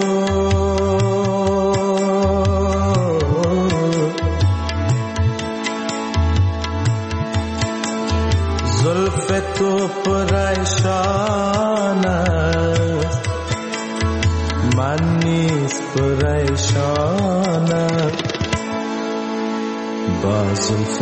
زلف تو پریشان است من نیز پریشانم با زلف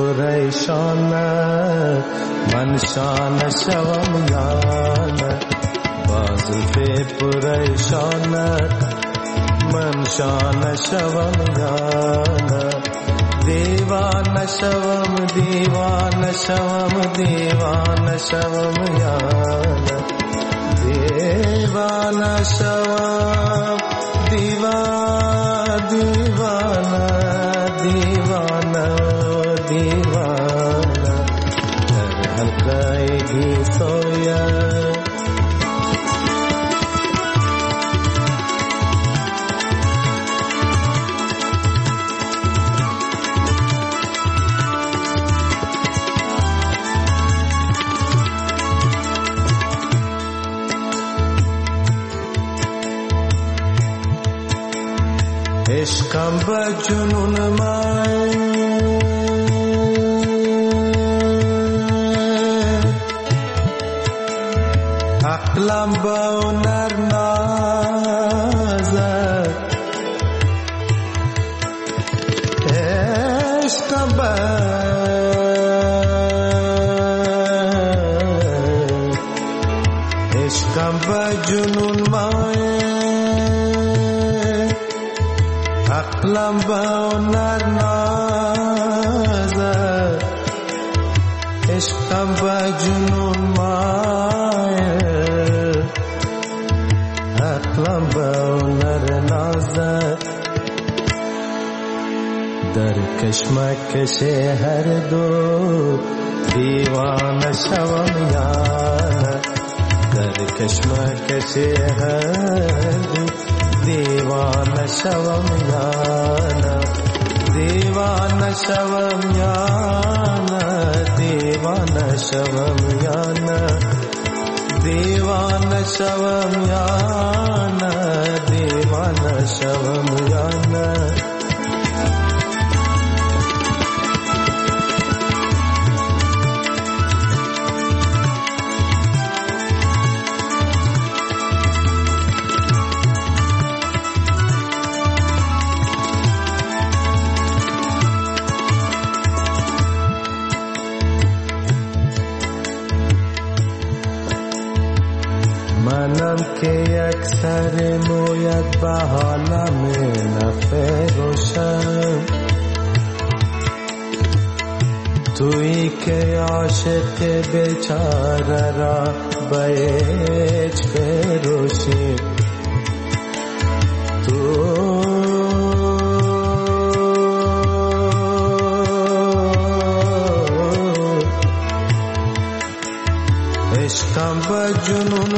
پریشانم من شانه شوم یانه با زلف پریشانم من شانه شوم یانه دیوانه شوم دیوانه شوم دیوانه شوم یانه دیوانه شوم دیوانه دیوانه دیوانه دیوانه در حلقه گیسویم عشقم به جنون من عقلم به هنر نازد عشقم به عشقم به جنون من عقلم به هنر نازد عشقم به جنون مایل عقلم به هنر نازد در کشمکش هر دو دیوانه شوم یا نه در کشمکش هر دو دیوانه شوم یا نه دیوانه شوم یا نه دیوانه شوم یا نه دیوانه شوم یا نه دیوانه شوم یا نه منم که یک سر مویت به حالم نفروشم تویی که عاشق بیچاره را به هیچ فروشی تو عشقم به جنون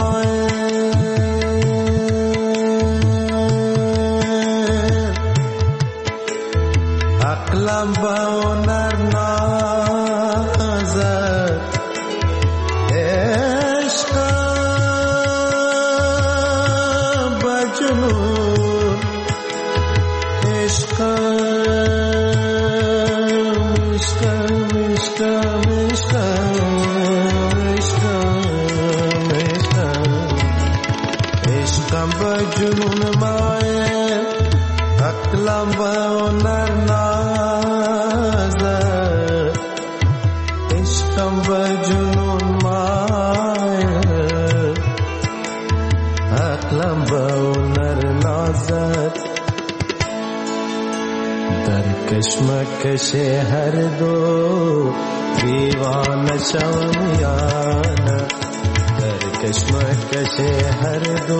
عقلم به هنر نازد عشقم به جنون عشقم عشقم عشقم عشقم عشقم به جنون مایه عقلم به هنر نازد عشقم به جنون مایه عقلم به هنر نازد در کشمکش هر دو دیوانه شوم یا نه در کشمکش هر دو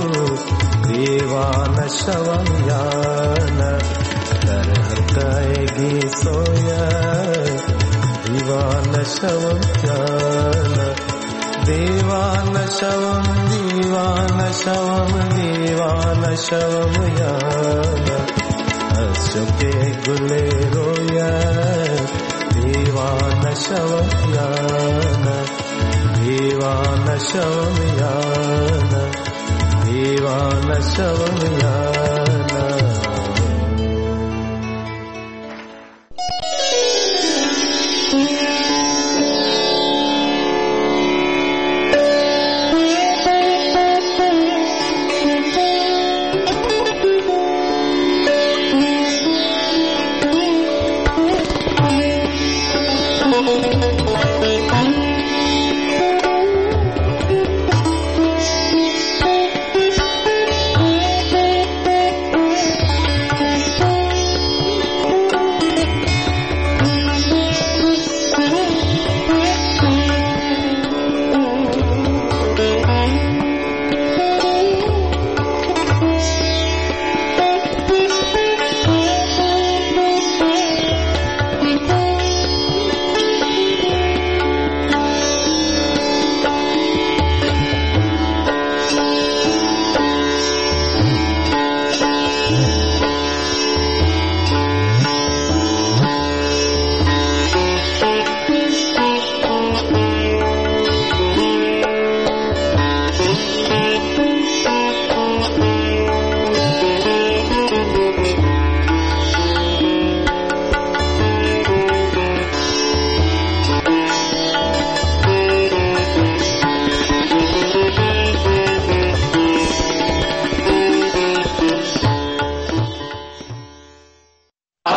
دیوانه شوم یا نه در حلقه گیسویم دیوانه شوم یا نه دیوانه شوم دیوانه شوم دیوانه شوم یا نه از شوق گل رویم دیوانه شوم یا نه دیوانه شوم یا نه دیوانه شوم یا